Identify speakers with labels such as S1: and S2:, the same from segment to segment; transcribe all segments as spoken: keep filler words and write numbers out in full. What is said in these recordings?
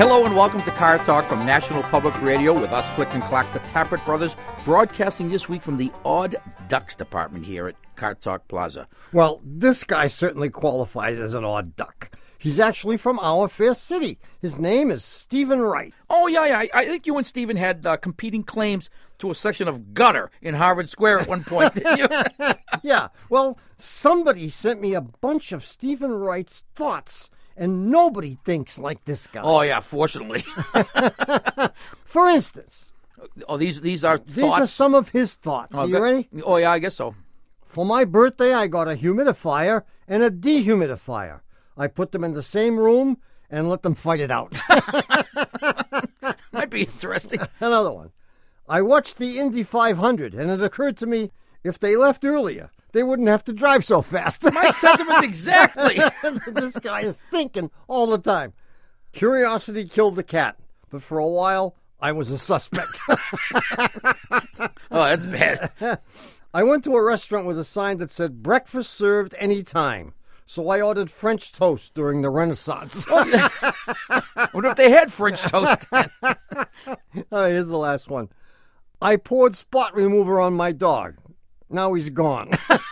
S1: Hello and welcome to Car Talk from National Public Radio with us, Click and Clack, the Tappert Brothers, broadcasting this week from the Odd Ducks department here at Car Talk Plaza.
S2: Well, this guy certainly qualifies as an odd duck. He's actually from our fair city. His name is Stephen Wright.
S1: Oh, yeah, yeah. I, I think you and Stephen had uh, competing claims to a section of gutter in Harvard Square at one point, didn't you?
S2: Yeah. Well, somebody sent me a bunch of Stephen Wright's thoughts, and nobody thinks like this guy.
S1: Oh, yeah, fortunately.
S2: For instance.
S1: Oh, these these are
S2: These
S1: thoughts?
S2: are some of his thoughts.
S1: Oh,
S2: Are you ready?
S1: Oh, yeah, I guess so.
S2: For my birthday, I got a humidifier and a dehumidifier. I put them in the same room and let them fight it out.
S1: Might be interesting.
S2: Another one. I watched the Indy five hundred, and it occurred to me, if they left earlier, they wouldn't have to drive so fast.
S1: My sentiment exactly.
S2: This guy is thinking all the time. Curiosity killed the cat, but for a while, I was a suspect.
S1: Oh, that's bad.
S2: I went to a restaurant with a sign that said, breakfast served any time. So I ordered French toast during the Renaissance.
S1: I wonder if they had French toast then.
S2: Oh, here's the last one. I poured spot remover on my dog. Now he's gone.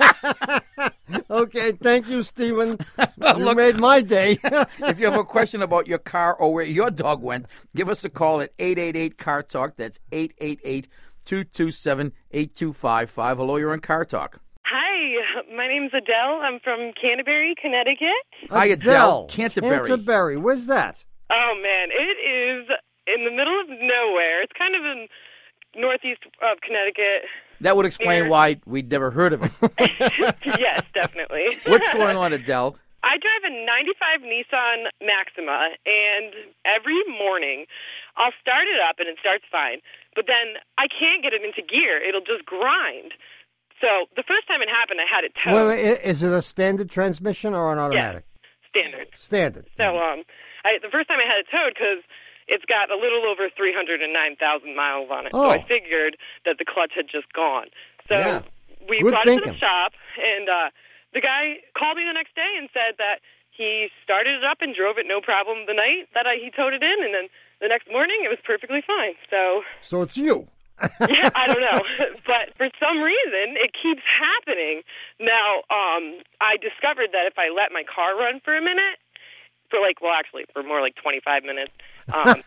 S2: Okay, thank you, Stephen. You
S1: Look,
S2: made my day.
S1: if you have a question about your car or where your dog went, give us a call at eight eight eight, C A R Talk. That's eight eight eight, two two seven, eight two five five. Hello, you're on Car Talk.
S3: Hi, my name's Adele. I'm from Canterbury, Connecticut.
S1: Hi, Adele. Canterbury.
S2: Canterbury. Where's that?
S3: Oh, man, it is in the middle of nowhere. It's kind of in northeast of Connecticut.
S1: That would explain
S3: Near-
S1: why we'd never heard of it.
S3: Yes, definitely.
S1: What's going on, Adele?
S3: I drive a ninety-five Nissan Maxima, and every morning I'll start it up, and it starts fine. But then I can't get it into gear. It'll just grind. So the first time it happened, I had it towed.
S2: Wait, wait, i- is it a standard transmission or an automatic?
S3: Standard.
S2: Standard.
S3: So um, I, the first time I had it towed, because it's got a little over three hundred nine thousand miles on it.
S2: Oh.
S3: So I figured that the clutch had just gone. So
S2: Yeah.
S3: we
S2: Good
S3: brought
S2: thinking.
S3: it to the shop, and uh, the guy called me the next day and said that he started it up and drove it no problem the night that I, he towed it in, and then the next morning it was perfectly fine. So
S2: So it's you.
S3: yeah, I don't know. But for some reason, it keeps happening. Now, um, I discovered that if I let my car run for a minute, for like, well, actually, for more like twenty-five minutes, um,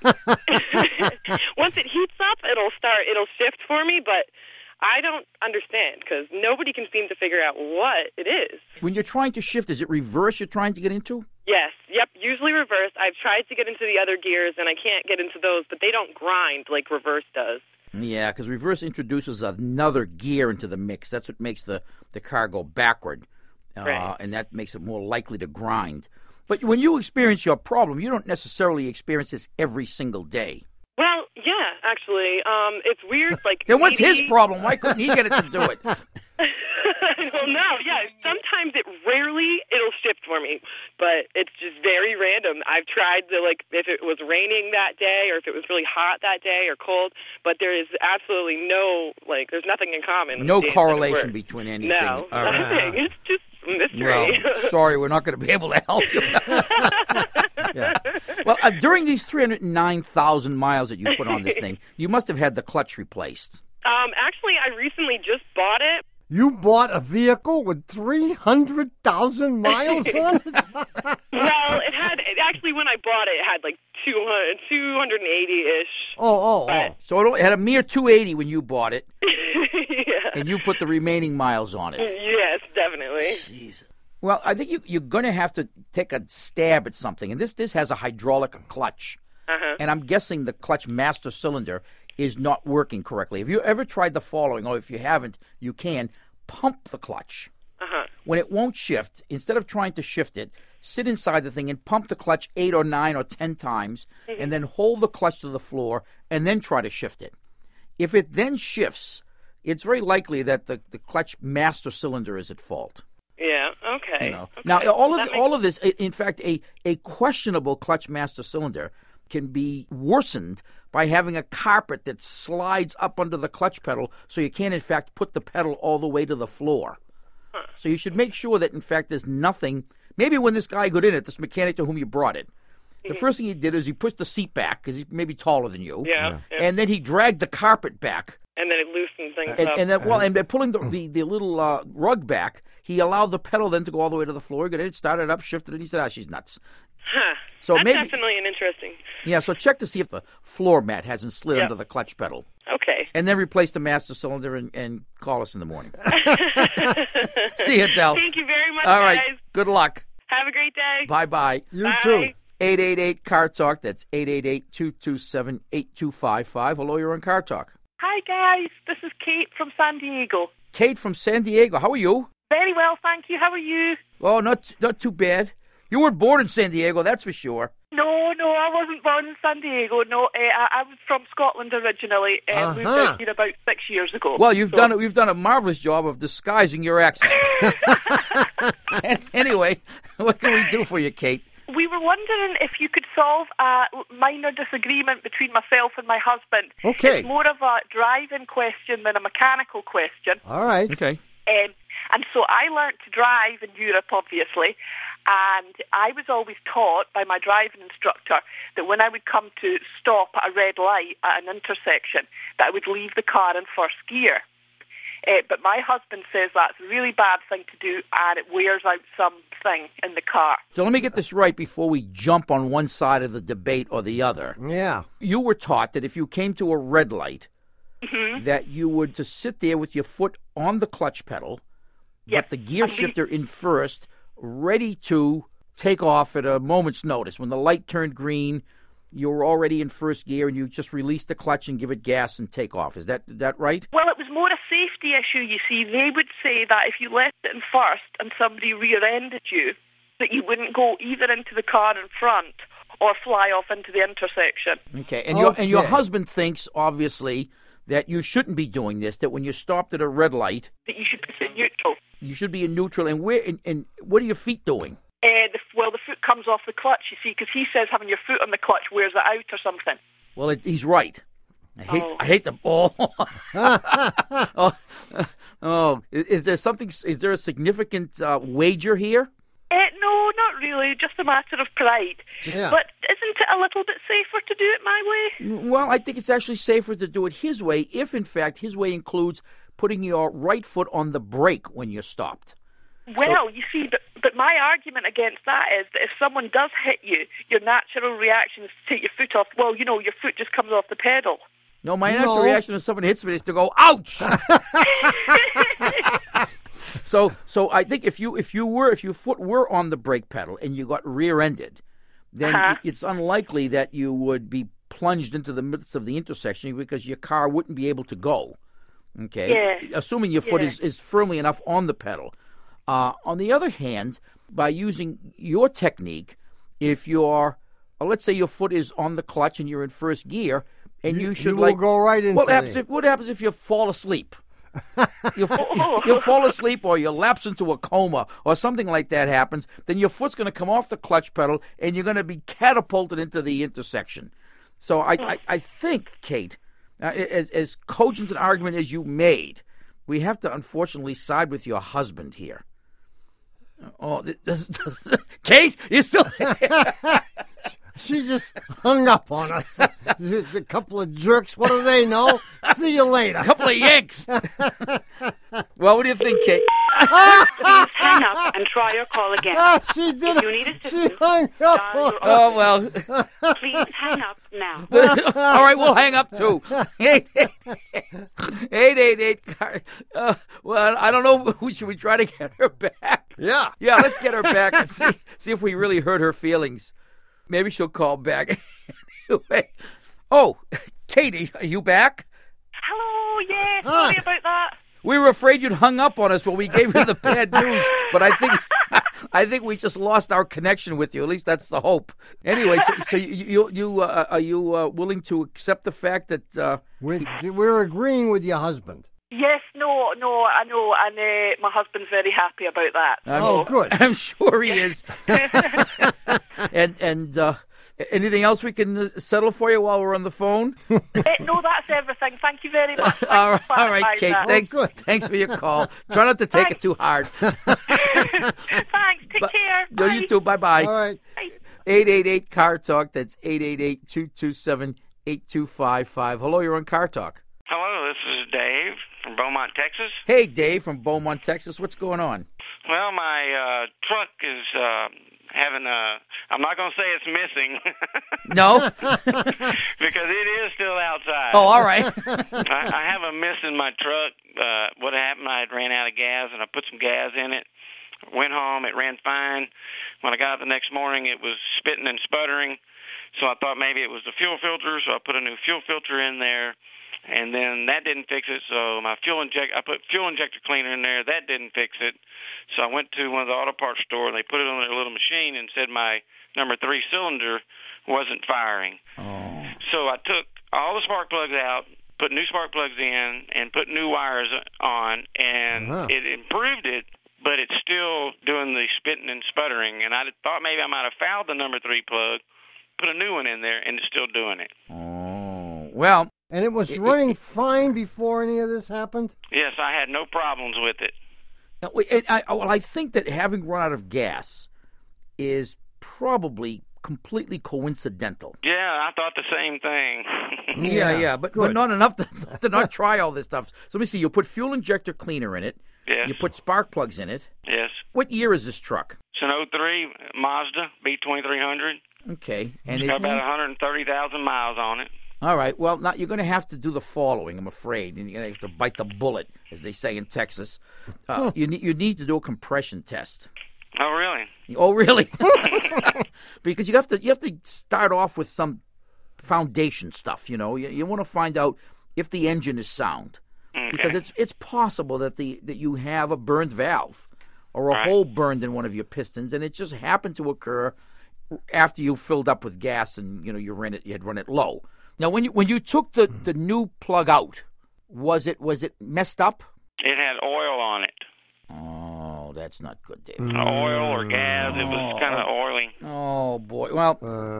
S3: once it heats up, it'll start, it'll shift for me, but I don't understand because nobody can seem to figure out what it is.
S1: When you're trying to shift, is it reverse you're trying to get into?
S3: Yes, yep, usually reverse. I've tried to get into the other gears, and I can't get into those, but they don't grind like reverse does.
S1: Yeah, because reverse introduces another gear into the mix. That's what makes the, the car go backward, uh,
S3: Right.
S1: and that makes it more likely to grind. But when you experience your problem, you don't necessarily experience this every single day.
S3: Well, yeah, actually, um, it's weird. Like,
S1: Then what's his
S3: maybe-
S1: problem? Why couldn't he get it to do it?
S3: Well, no, yeah. Sometimes it rarely it'll shift for me, but it's just very random. I've tried to, like, if it was raining that day or if it was really hot that day or cold, but there is absolutely no, like, there's nothing in common.
S1: No
S3: with days that it
S1: correlation
S3: works.
S1: between anything.
S3: No,
S1: All right.
S3: nothing. It's just a mystery.
S1: Well, sorry, we're not going to be able to help you.
S2: Yeah.
S1: Well, uh, during these three hundred nine thousand miles that you put on this thing, you must have had the clutch replaced.
S3: um, actually, I recently just bought it.
S2: You bought a vehicle with three hundred thousand miles on it?
S3: Well, it had, it actually, when I bought it, it had like two hundred, two eighty-ish.
S2: Oh, oh, oh.
S1: So it only had a mere two hundred eighty when you bought it,
S3: Yeah.
S1: and you put the remaining miles on it.
S3: Yes, definitely.
S1: Jeez. Well, I think you, you're going to have to take a stab at something. And this, this has a hydraulic clutch.
S3: Uh-huh.
S1: And I'm guessing the clutch master cylinder is not working correctly. Have you ever tried the following? Or if you haven't, you can pump the clutch.
S3: Uh-huh.
S1: When it won't shift, instead of trying to shift it, sit inside the thing and pump the clutch eight or nine or ten times,
S3: Mm-hmm.
S1: and then hold the clutch to the floor and then try to shift it. If it then shifts, it's very likely that the, the clutch master cylinder is at fault.
S3: Yeah, okay.
S1: You know.
S3: Okay.
S1: Now, all of
S3: That
S1: the,
S3: makes-
S1: all of this, in fact, a, a questionable clutch master cylinder can be worsened by having a carpet that slides up under the clutch pedal, so you can't, in fact, put the pedal all the way to the floor.
S3: Huh.
S1: So you should make sure that, in fact, there's nothing. Maybe when this guy got in it, this mechanic to whom you brought it, the first thing he did is he pushed the seat back because he's maybe taller than you.
S3: Yeah. yeah.
S1: And then he dragged the carpet back.
S3: And then it loosened things
S1: And,
S3: up.
S1: and then, well, and by pulling the, the, the little uh, rug back, he allowed the pedal then to go all the way to the floor. He got it, started it up, shifted it. He said, "Ah, she's nuts."
S3: Huh.
S1: So
S3: That's
S1: maybe,
S3: definitely an interesting.
S1: yeah. So check to see if the floor mat hasn't slid
S3: Yep.
S1: under the clutch pedal,
S3: Okay.
S1: and then replace the master cylinder and, and call us in the morning. See you, Del.
S3: Thank you very much,
S1: All right.
S3: guys.
S1: Good luck.
S3: Have a great day.
S1: Bye bye.
S2: You
S3: Bye.
S2: too.
S1: eight eight eight car talk. That's eight eight eight, two two seven, eight two five five. Hello, you're on Car Talk.
S4: Hi guys, this is Kate from San Diego.
S1: Kate from San Diego. How are you?
S4: Very well, thank you. How are you?
S1: Oh, not not too bad. You weren't born in San Diego, that's for sure.
S4: No, no, I wasn't born in San Diego. No, uh, I, I was from Scotland originally. Uh,
S2: Uh-huh.
S4: Moved out here about six years ago.
S1: Well, you've
S4: So-
S1: done it. You've done a marvelous job of disguising your accent. Anyway, what can we do for you, Kate?
S4: We were wondering if you could solve a minor disagreement between myself and my husband.
S2: Okay.
S4: It's more of a driving question than a mechanical question.
S2: All right.
S1: Okay.
S4: Um, and so I learnt to drive in Europe, obviously, and I was always taught by my driving instructor that when I would come to stop at a red light at an intersection, that I would leave the car in first gear. Uh, but my husband says that's a really bad thing to do, and it wears out something in the car.
S1: So let me get this right before we jump on one side of the debate or the other.
S2: Yeah.
S1: You were taught that if you came to a red light, that you would to sit there with your foot on the clutch pedal,
S4: Yes.
S1: but the gear
S4: And we-
S1: shifter in first, ready to take off at a moment's notice. When the light turned green, you were already in first gear, and you just release the clutch and give it gas and take off. Is that that right?
S4: Well, it was more a safety issue, you see. They would say that if you left it in first and somebody rear-ended you, that you wouldn't go either into the car in front or fly off into the intersection.
S1: Okay, and your and your
S2: Okay.
S1: husband thinks obviously that you shouldn't be doing this. That when you're stopped at a red light,
S4: That you should be in neutral.
S1: you should be in neutral. And where and, and what are your feet doing?
S4: Uh, the, well, the foot comes off the clutch, you see, because he says having your foot on the clutch wears it out or something.
S1: Well, it, he's right. I hate
S4: Oh.
S1: I hate the oh. oh oh is is there something? Is there a significant uh, wager here?
S4: Uh, no, not really, just a matter of pride.
S2: Yeah.
S4: But isn't it a little bit safer to do it my way?
S1: Well, I think it's actually safer to do it his way if, in fact, his way includes putting your right foot on the brake when you're stopped.
S4: Well, you see, but, but my argument against that is that if someone does hit you, your natural reaction is to take your foot off. Well, you know, your foot just comes off the pedal.
S1: No, my natural
S2: No.
S1: reaction when someone hits me is to go, ouch! so so I think if you if you were if your foot were on the brake pedal and you got rear-ended, then
S4: Uh-huh.
S1: it's unlikely that you would be plunged into the midst of the intersection because your car wouldn't be able to go. Okay?
S4: Yeah.
S1: Assuming your foot
S4: Yeah.
S1: is, is firmly enough on the pedal. Uh, on the other hand, by using your technique, if you're, uh, let's say your foot is on the clutch and you're in first gear, and you, should
S2: you will
S1: like
S2: go right into
S1: what happens
S2: the-
S1: if what happens if you fall asleep? you f- you fall asleep or you lapse into a coma or something like that happens, then your foot's going to come off the clutch pedal and you're going to be catapulted into the intersection. So I I, I think, Kate, uh, as as cogent an argument as you made, we have to unfortunately side with your husband here. Oh, this, Kate, you still?
S2: She just hung up on us. A couple of jerks. What do they know? See you later.
S1: A couple of yanks. Well, what do you think, Kate?
S5: Please hang up and try your call again.
S2: Ah, she did
S5: If you
S2: it.
S5: need
S2: She
S5: assistance,
S2: hung up
S5: dial
S2: on
S5: your
S1: Oh well.
S5: Please hang up now.
S1: All right, we'll hang up too. Eight eight eight eight. eight uh, well, I don't know. Should we try to get her back?
S2: Yeah.
S1: Yeah, let's get her back and see see if we really hurt her feelings. Maybe she'll call back. Anyway. Oh, Katie, are you back?
S4: Hello, yeah, sorry about that.
S1: We were afraid you'd hung up on us when we gave you the bad news, but I think I think we just lost our connection with you. At least that's the hope. Anyway, so, so you you, you uh, are you uh, willing to accept the fact that uh,
S2: We're, we're agreeing with your husband.
S4: Yes, no, no, I know, and uh, my husband's very happy about that.
S1: I'm,
S2: Oh, good.
S1: I'm sure he is. and and uh, anything else we can uh, settle for you while we're on the phone?
S4: Uh, no, that's everything. Thank you very much. Thanks
S1: all right,
S4: for
S1: all right,
S4: clarifying
S1: Kate.
S4: that.
S1: Thanks,
S2: good.
S1: thanks for your call. Try not to take it too hard.
S4: Thanks, take
S1: But-
S4: care.
S1: No,
S4: Bye.
S1: you too. Bye bye.
S2: All right.
S4: Bye.
S1: eight eight eight, C A R Talk. That's eight eight eight, two two seven, eight two five five. Hello, you're on C A R Talk.
S6: Hello, this is Dave from Beaumont, Texas.
S1: Hey, Dave from Beaumont, Texas. What's going on?
S6: Well, my uh, truck is uh, having a... I'm not going to say it's missing.
S1: No?
S6: Because it is still outside.
S1: Oh, all right.
S6: I, I have a miss in my truck. Uh, what happened, I had ran out of gas, and I put some gas in it. Went home, it ran fine. When I got up the next morning, it was spitting and sputtering. So I thought maybe it was the fuel filter, so I put a new fuel filter in there. And then that didn't fix it, so my fuel inject I put fuel injector cleaner in there. That didn't fix it. So I went to one of the auto parts store, and they put it on their little machine and said my number three cylinder wasn't firing.
S1: Oh.
S6: So I took all the spark plugs out, put new spark plugs in, and put new wires on, and
S2: Uh-huh.
S6: it improved it, but it's still doing the spitting and sputtering. And I thought maybe I might have fouled the number three plug, put a new one in there, and it's still doing it.
S1: Oh. Well...
S2: And it was running fine before any of this happened?
S6: Yes, I had no problems with it.
S1: Now, wait, and I, well, I think that having run out of gas is probably completely coincidental.
S6: Yeah, I thought the same thing.
S1: Yeah,
S2: Yeah,
S1: yeah, but, but
S2: good.
S1: not enough to, to not try all this stuff. So let me see. You put fuel injector cleaner in it.
S6: Yes.
S1: You put spark plugs in it.
S6: Yes.
S1: What year is this truck?
S6: It's an oh three Mazda B twenty-three hundred.
S1: Okay, and
S6: It's
S1: it,
S6: got about one hundred thirty thousand miles on it.
S1: all right. Well, now you're going to have to do the following. I'm afraid, and you're going to have to bite the bullet, as they say in Texas. Uh, you need you need to do a compression test.
S6: Oh, really?
S1: Oh, really? Because you have to you have to start off with some foundation stuff. You know, you, you want to find out if the engine is sound,
S6: Okay.
S1: because it's it's possible that the that you have a burned valve or a
S6: Right.
S1: hole burned in one of your pistons, and it just happened to occur after you filled up with gas and you know you ran it you had run it low. Now, when you when you took the, the new plug out, was it was it messed up?
S6: It had oil on it.
S1: Oh, that's not good, Dave.
S6: Oil or gas. It was kind of oily.
S1: Oh boy. Well,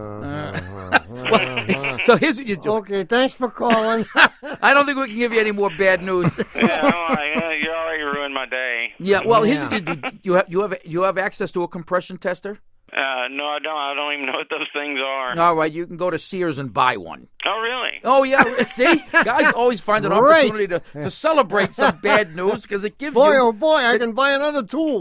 S2: Uh,
S1: well, so here's what you do.
S2: okay, thanks for calling.
S1: I don't think we can give you any more bad news.
S6: Yeah, I'm like, yeah, you already ruined my day.
S1: Yeah. Well, here's
S2: Yeah.
S1: what you do. You have you have you have access to a compression tester.
S6: Uh, no, I don't. I don't even know what those things are.
S1: All right, you can go to Sears and buy one.
S6: Oh, really?
S1: Oh yeah, see, guys always find an
S2: Great.
S1: opportunity to, to celebrate some bad news because it gives
S2: Boy,
S1: you.
S2: oh boy, I can buy another tool.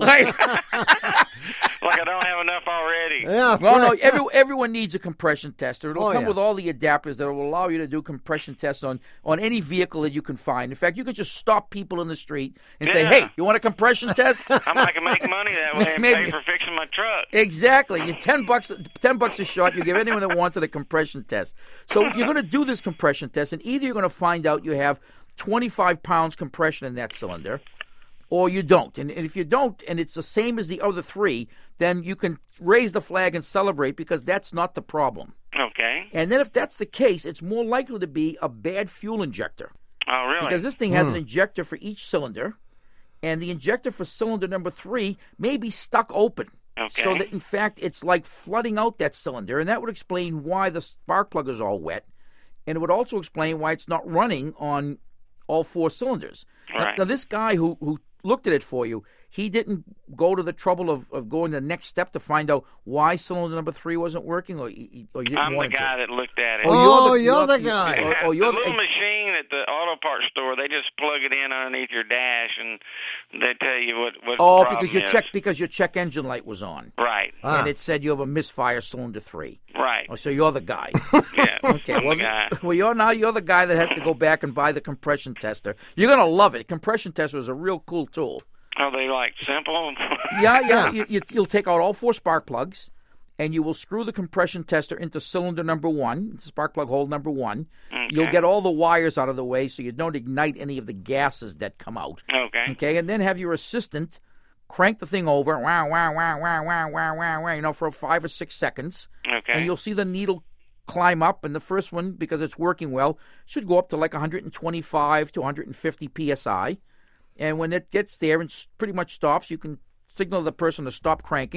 S6: Like I don't have enough already.
S2: Yeah,
S1: Well, no,
S2: right.
S1: every, everyone needs a compression tester. It'll
S2: Oh,
S1: come
S2: yeah.
S1: with all the adapters that will allow you to do compression tests on, on any vehicle that you can find. In fact, you could just stop people in the street and say,
S6: Yeah.
S1: hey, you want a compression test?
S6: I might can make money that way and
S1: Maybe.
S6: pay for fixing my truck.
S1: Exactly. You ten bucks ten bucks a shot, you give anyone that wants it a compression test. So you're gonna do this compression test, and either you're gonna find out you have twenty-five pounds compression in that cylinder, or you don't. And, and if you don't, and it's the same as the other three, then you can raise the flag and celebrate because that's not the problem.
S6: Okay.
S1: And then if that's the case, it's more likely to be a bad fuel injector.
S6: Oh, really?
S1: Because this thing has an injector for each cylinder, and the injector for cylinder number three may be stuck open.
S6: Okay.
S1: So that, in fact, it's like flooding out that cylinder, and that would explain why the spark plug is all wet, and it would also explain why it's not running on all four cylinders. Now-
S6: Right.
S1: Now, this guy who, who looked at it for you, he didn't go to the trouble of, of going to the next step to find out why cylinder number three wasn't working, or, you- or you didn't
S6: I'm the
S1: want him
S6: guy
S1: to?
S6: that looked at it.
S2: Oh, you're the guy.
S6: It
S1: Or,
S6: has
S1: or you're
S6: the
S1: the,
S6: little machine at the auto parts store. They just plug it in underneath your dash, and they tell you what what
S1: oh,
S6: the problem
S1: because your
S6: is.
S1: check because your check engine light was on,
S6: Right,
S2: Ah.
S1: and it said you have a misfire cylinder three.
S6: right.
S1: Oh, so you're the guy.
S6: Yeah,
S1: Okay,
S6: I'm
S1: well,
S6: the guy.
S1: well, you're now you're the guy that has to go back and buy the compression tester. You're gonna love it. Compression tester is a real cool tool.
S6: Are they like simple?
S1: Yeah, yeah. you, you, you'll take out all four spark plugs, and you will screw the compression tester into cylinder number one, into spark plug hole number one. You'll get all the wires out of the way so you don't ignite any of the gases that come out.
S6: Okay.
S1: Okay, and then have your assistant crank the thing over, wow, wow, wow, wow, wow, wow, wow, wow, you know, for five or six seconds.
S6: Okay.
S1: And you'll see the needle climb up, and the first one, because it's working well, should go up to like one twenty-five to one fifty P S I. And when it gets there and s- pretty much stops, you can signal the person to stop cranking.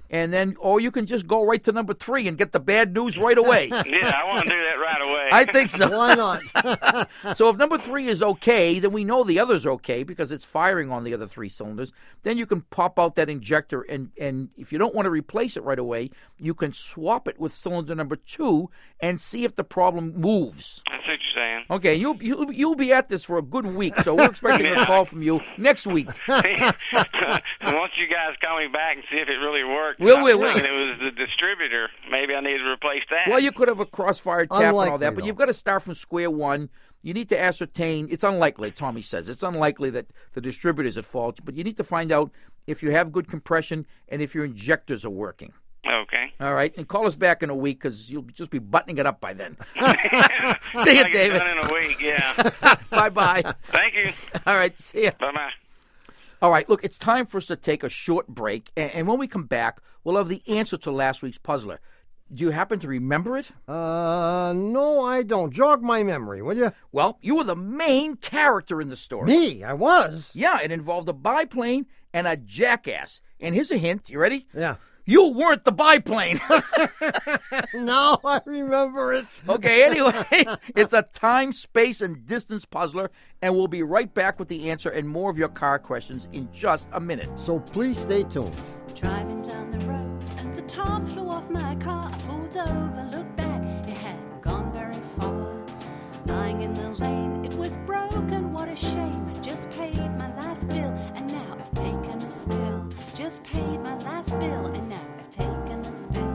S1: And then, or you can just go right to number three and get the bad news right away.
S6: Yeah, I want to do that right away.
S1: I think so.
S2: Why not?
S1: So if number three is okay, then we know the others are okay because it's firing on the other three cylinders. Then you can pop out that injector, and, and if you don't want to replace it right away, you can swap it with cylinder number two and see if the problem moves.
S6: That's what you're saying.
S1: Okay, you'll, you'll, you'll be at this for a good week, so we're expecting
S6: Yeah.
S1: a call from you next week.
S6: Once you guys call me back and see if it really worked,
S1: We'll-
S6: I'm
S1: we'll-
S6: thinking it was the distributor. Maybe I need to replace that.
S1: Well, you could have a crossfire cap and all
S2: Unlikely,
S1: that, but
S2: though.
S1: you've got to start from square one. You need to ascertain. It's unlikely, Tommy says. It's unlikely that the distributor's at fault, but you need to find out if you have good compression and if your injectors are working.
S6: Okay.
S1: All right, and call us back in a week because you'll just be buttoning it up by then. See
S6: Like
S1: you,
S6: it's
S1: David.
S6: done in a week, yeah.
S1: Bye-bye.
S6: Thank you.
S1: All right, see ya.
S6: Bye-bye.
S1: All right, look, it's time for us to take a short break, and, and when we come back, we'll have the answer to last week's puzzler. Do you happen to remember it?
S2: Uh, no, I don't. Jog my memory, will you?
S1: Well, you were the main character in the story.
S2: Me, I was.
S1: Yeah, it involved a biplane and a jackass. And here's a hint. You ready?
S2: Yeah.
S1: You weren't the biplane.
S2: No, I remember it.
S1: Okay, anyway, it's a time, space, and distance puzzler, and we'll be right back with the answer and more of your car questions in just a minute.
S2: So please stay tuned.
S7: Driving down the road and the top flew off my car. I pulled over, looked back, it hadn't gone very far. Lying in the lane, it was broken, what a shame. I just paid my last bill and now I've taken a spill. Just paid my last bill and now I've taken a spill.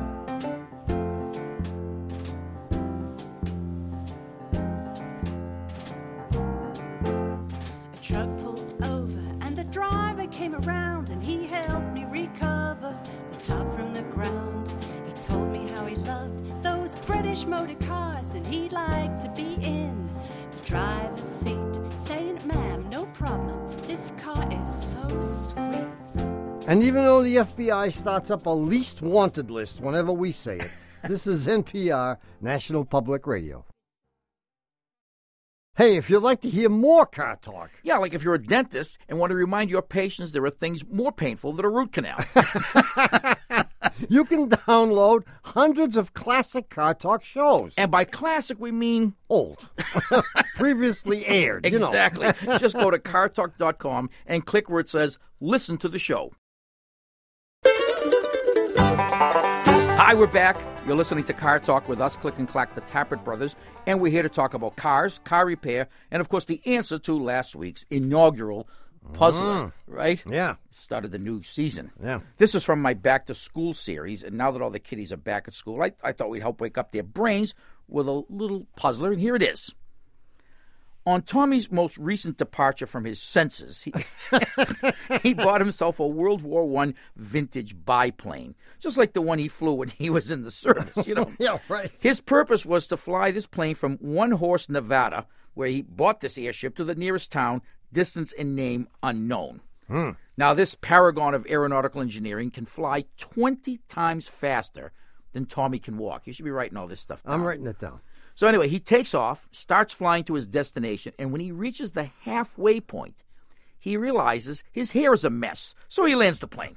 S7: A truck pulled over and the driver came around and he helped me recover the top from the ground. He told me how he loved those British motor cars and he'd like to be in the driver's seat, saying, "Ma'am, no problem, this car is so sweet."
S2: And even though the F B I starts up a least wanted list whenever we say it, this is N P R, National Public Radio. Hey, if you'd like to hear more car talk,
S1: Yeah, like if you're a dentist and want to remind your patients there are things more painful than a root canal.
S2: you can download hundreds of classic car talk shows.
S1: And by classic, we mean
S2: Old. Previously aired, you know.
S1: exactly. Just go to car talk dot com and click where it says listen to the show. Hi, we're back. You're listening to Car Talk with us, Click and Clack, the Tappert brothers, and we're here to talk about cars, car repair, and of course the answer to last week's inaugural puzzler, right?
S2: Yeah.
S1: Started the new season.
S2: Yeah.
S1: This is from my Back to School series, and now that all the kiddies are back at school, I, I thought we'd help wake up their brains with a little puzzler, and here it is. On Tommy's most recent departure from his senses, he, he bought himself a World War One vintage biplane, just like the one he flew when he was in the service, you know.
S2: Yeah, right.
S1: His purpose was to fly this plane from One Horse, Nevada, where he bought this airship, to the nearest town, distance and name unknown.
S2: Hmm.
S1: Now, this paragon of aeronautical engineering can fly twenty times faster than Tommy can walk. You should be writing all this stuff down.
S2: I'm writing it down.
S1: So anyway, he takes off, starts flying to his destination, and when he reaches the halfway point, he realizes his hair is a mess, so he lands the plane.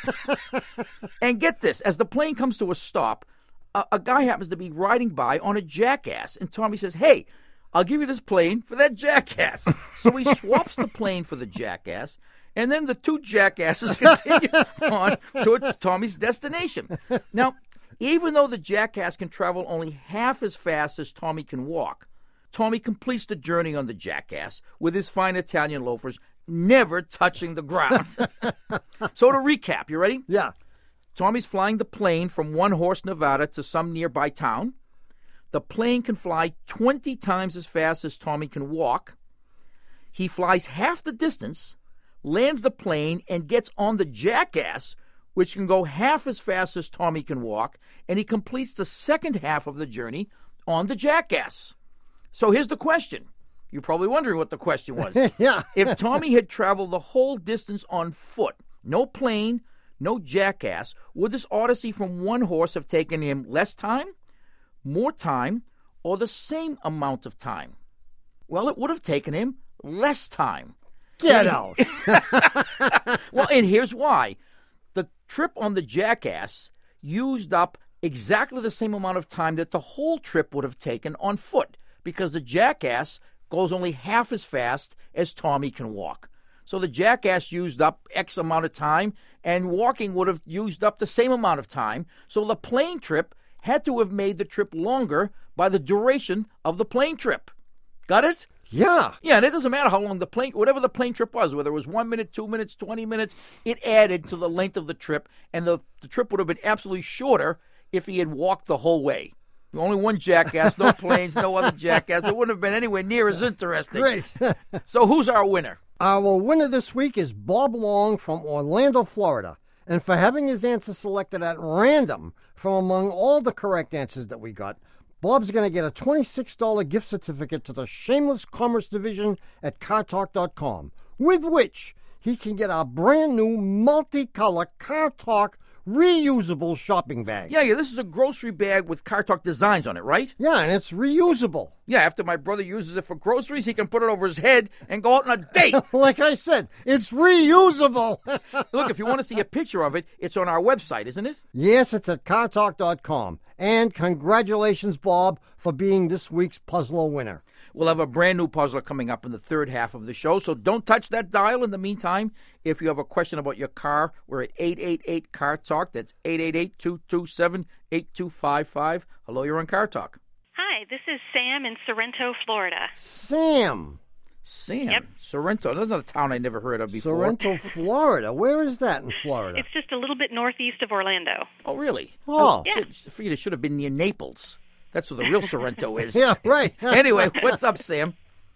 S1: And get this, as the plane comes to a stop, a, a guy happens to be riding by on a jackass, and Tommy says, "Hey, I'll give you this plane for that jackass." So he swaps the plane for the jackass, and then the two jackasses continue on towards Tommy's destination. Now, even though the jackass can travel only half as fast as Tommy can walk, Tommy completes the journey on the jackass with his fine Italian loafers never touching the ground. So to recap, you ready?
S2: Yeah.
S1: Tommy's flying the plane from One Horse, Nevada to some nearby town. The plane can fly twenty times as fast as Tommy can walk. He flies half the distance, lands the plane, and gets on the jackass, which can go half as fast as Tommy can walk, and he completes the second half of the journey on the jackass. So here's the question. You're probably wondering what the question was.
S2: Yeah.
S1: If Tommy had traveled the whole distance on foot, no plane, no jackass, would this odyssey from One Horse have taken him less time, more time, or the same amount of time? Well, it would have taken him less time.
S2: Get out.
S1: Well, and here's why. The trip on the Jackass used up exactly the same amount of time that the whole trip would have taken on foot, because the Jackass goes only half as fast as Tommy can walk. So the Jackass used up X amount of time, and walking would have used up the same amount of time. So the plane trip had to have made the trip longer by the duration of the plane trip. Got it?
S2: Yeah.
S1: Yeah, and it doesn't matter how long the plane, whatever the plane trip was, whether it was one minute, two minutes, twenty minutes, it added to the length of the trip, and the, the trip would have been absolutely shorter if he had walked the whole way. Only one Jackass, no planes, no other Jackass. It wouldn't have been anywhere near as interesting.
S2: Great.
S1: So who's our winner?
S2: Our winner this week is Bob Long from Orlando, Florida. And for having his answer selected at random from among all the correct answers that we got, Bob's going to get a twenty-six dollars gift certificate to the Shameless Commerce Division at car talk dot com, with which he can get our brand new multicolor Car Talk reusable shopping bag.
S1: Yeah, yeah, this is a grocery bag with Car Talk designs on it, right?
S2: Yeah, and it's reusable.
S1: Yeah, after my brother uses it for groceries, he can put it over his head and go out on a date.
S2: Like I said, it's reusable.
S1: Look, if you want to see a picture of it, it's on our website, isn't it?
S2: Yes, it's at car talk dot com. And congratulations, Bob, for being this week's Puzzler winner.
S1: We'll have a brand new puzzler coming up in the third half of the show, so don't touch that dial. In the meantime, if you have a question about your car, we're at eight eight eight, C A R Talk. That's eight eight eight, two two seven, eight two five five. Hello, you're on Car Talk.
S8: Hi, this is Sam in Sorrento, Florida.
S2: Sam.
S1: Sam.
S8: Yep.
S1: Sorrento. That's another town I never heard of before.
S2: Sorrento, Florida. Where is that in Florida?
S8: It's just a little bit northeast of Orlando.
S1: Oh, really?
S2: Oh.
S1: I figured it should have been near Naples. That's where the real Sorrento is.
S2: Yeah, right.
S1: Anyway, what's up, Sam?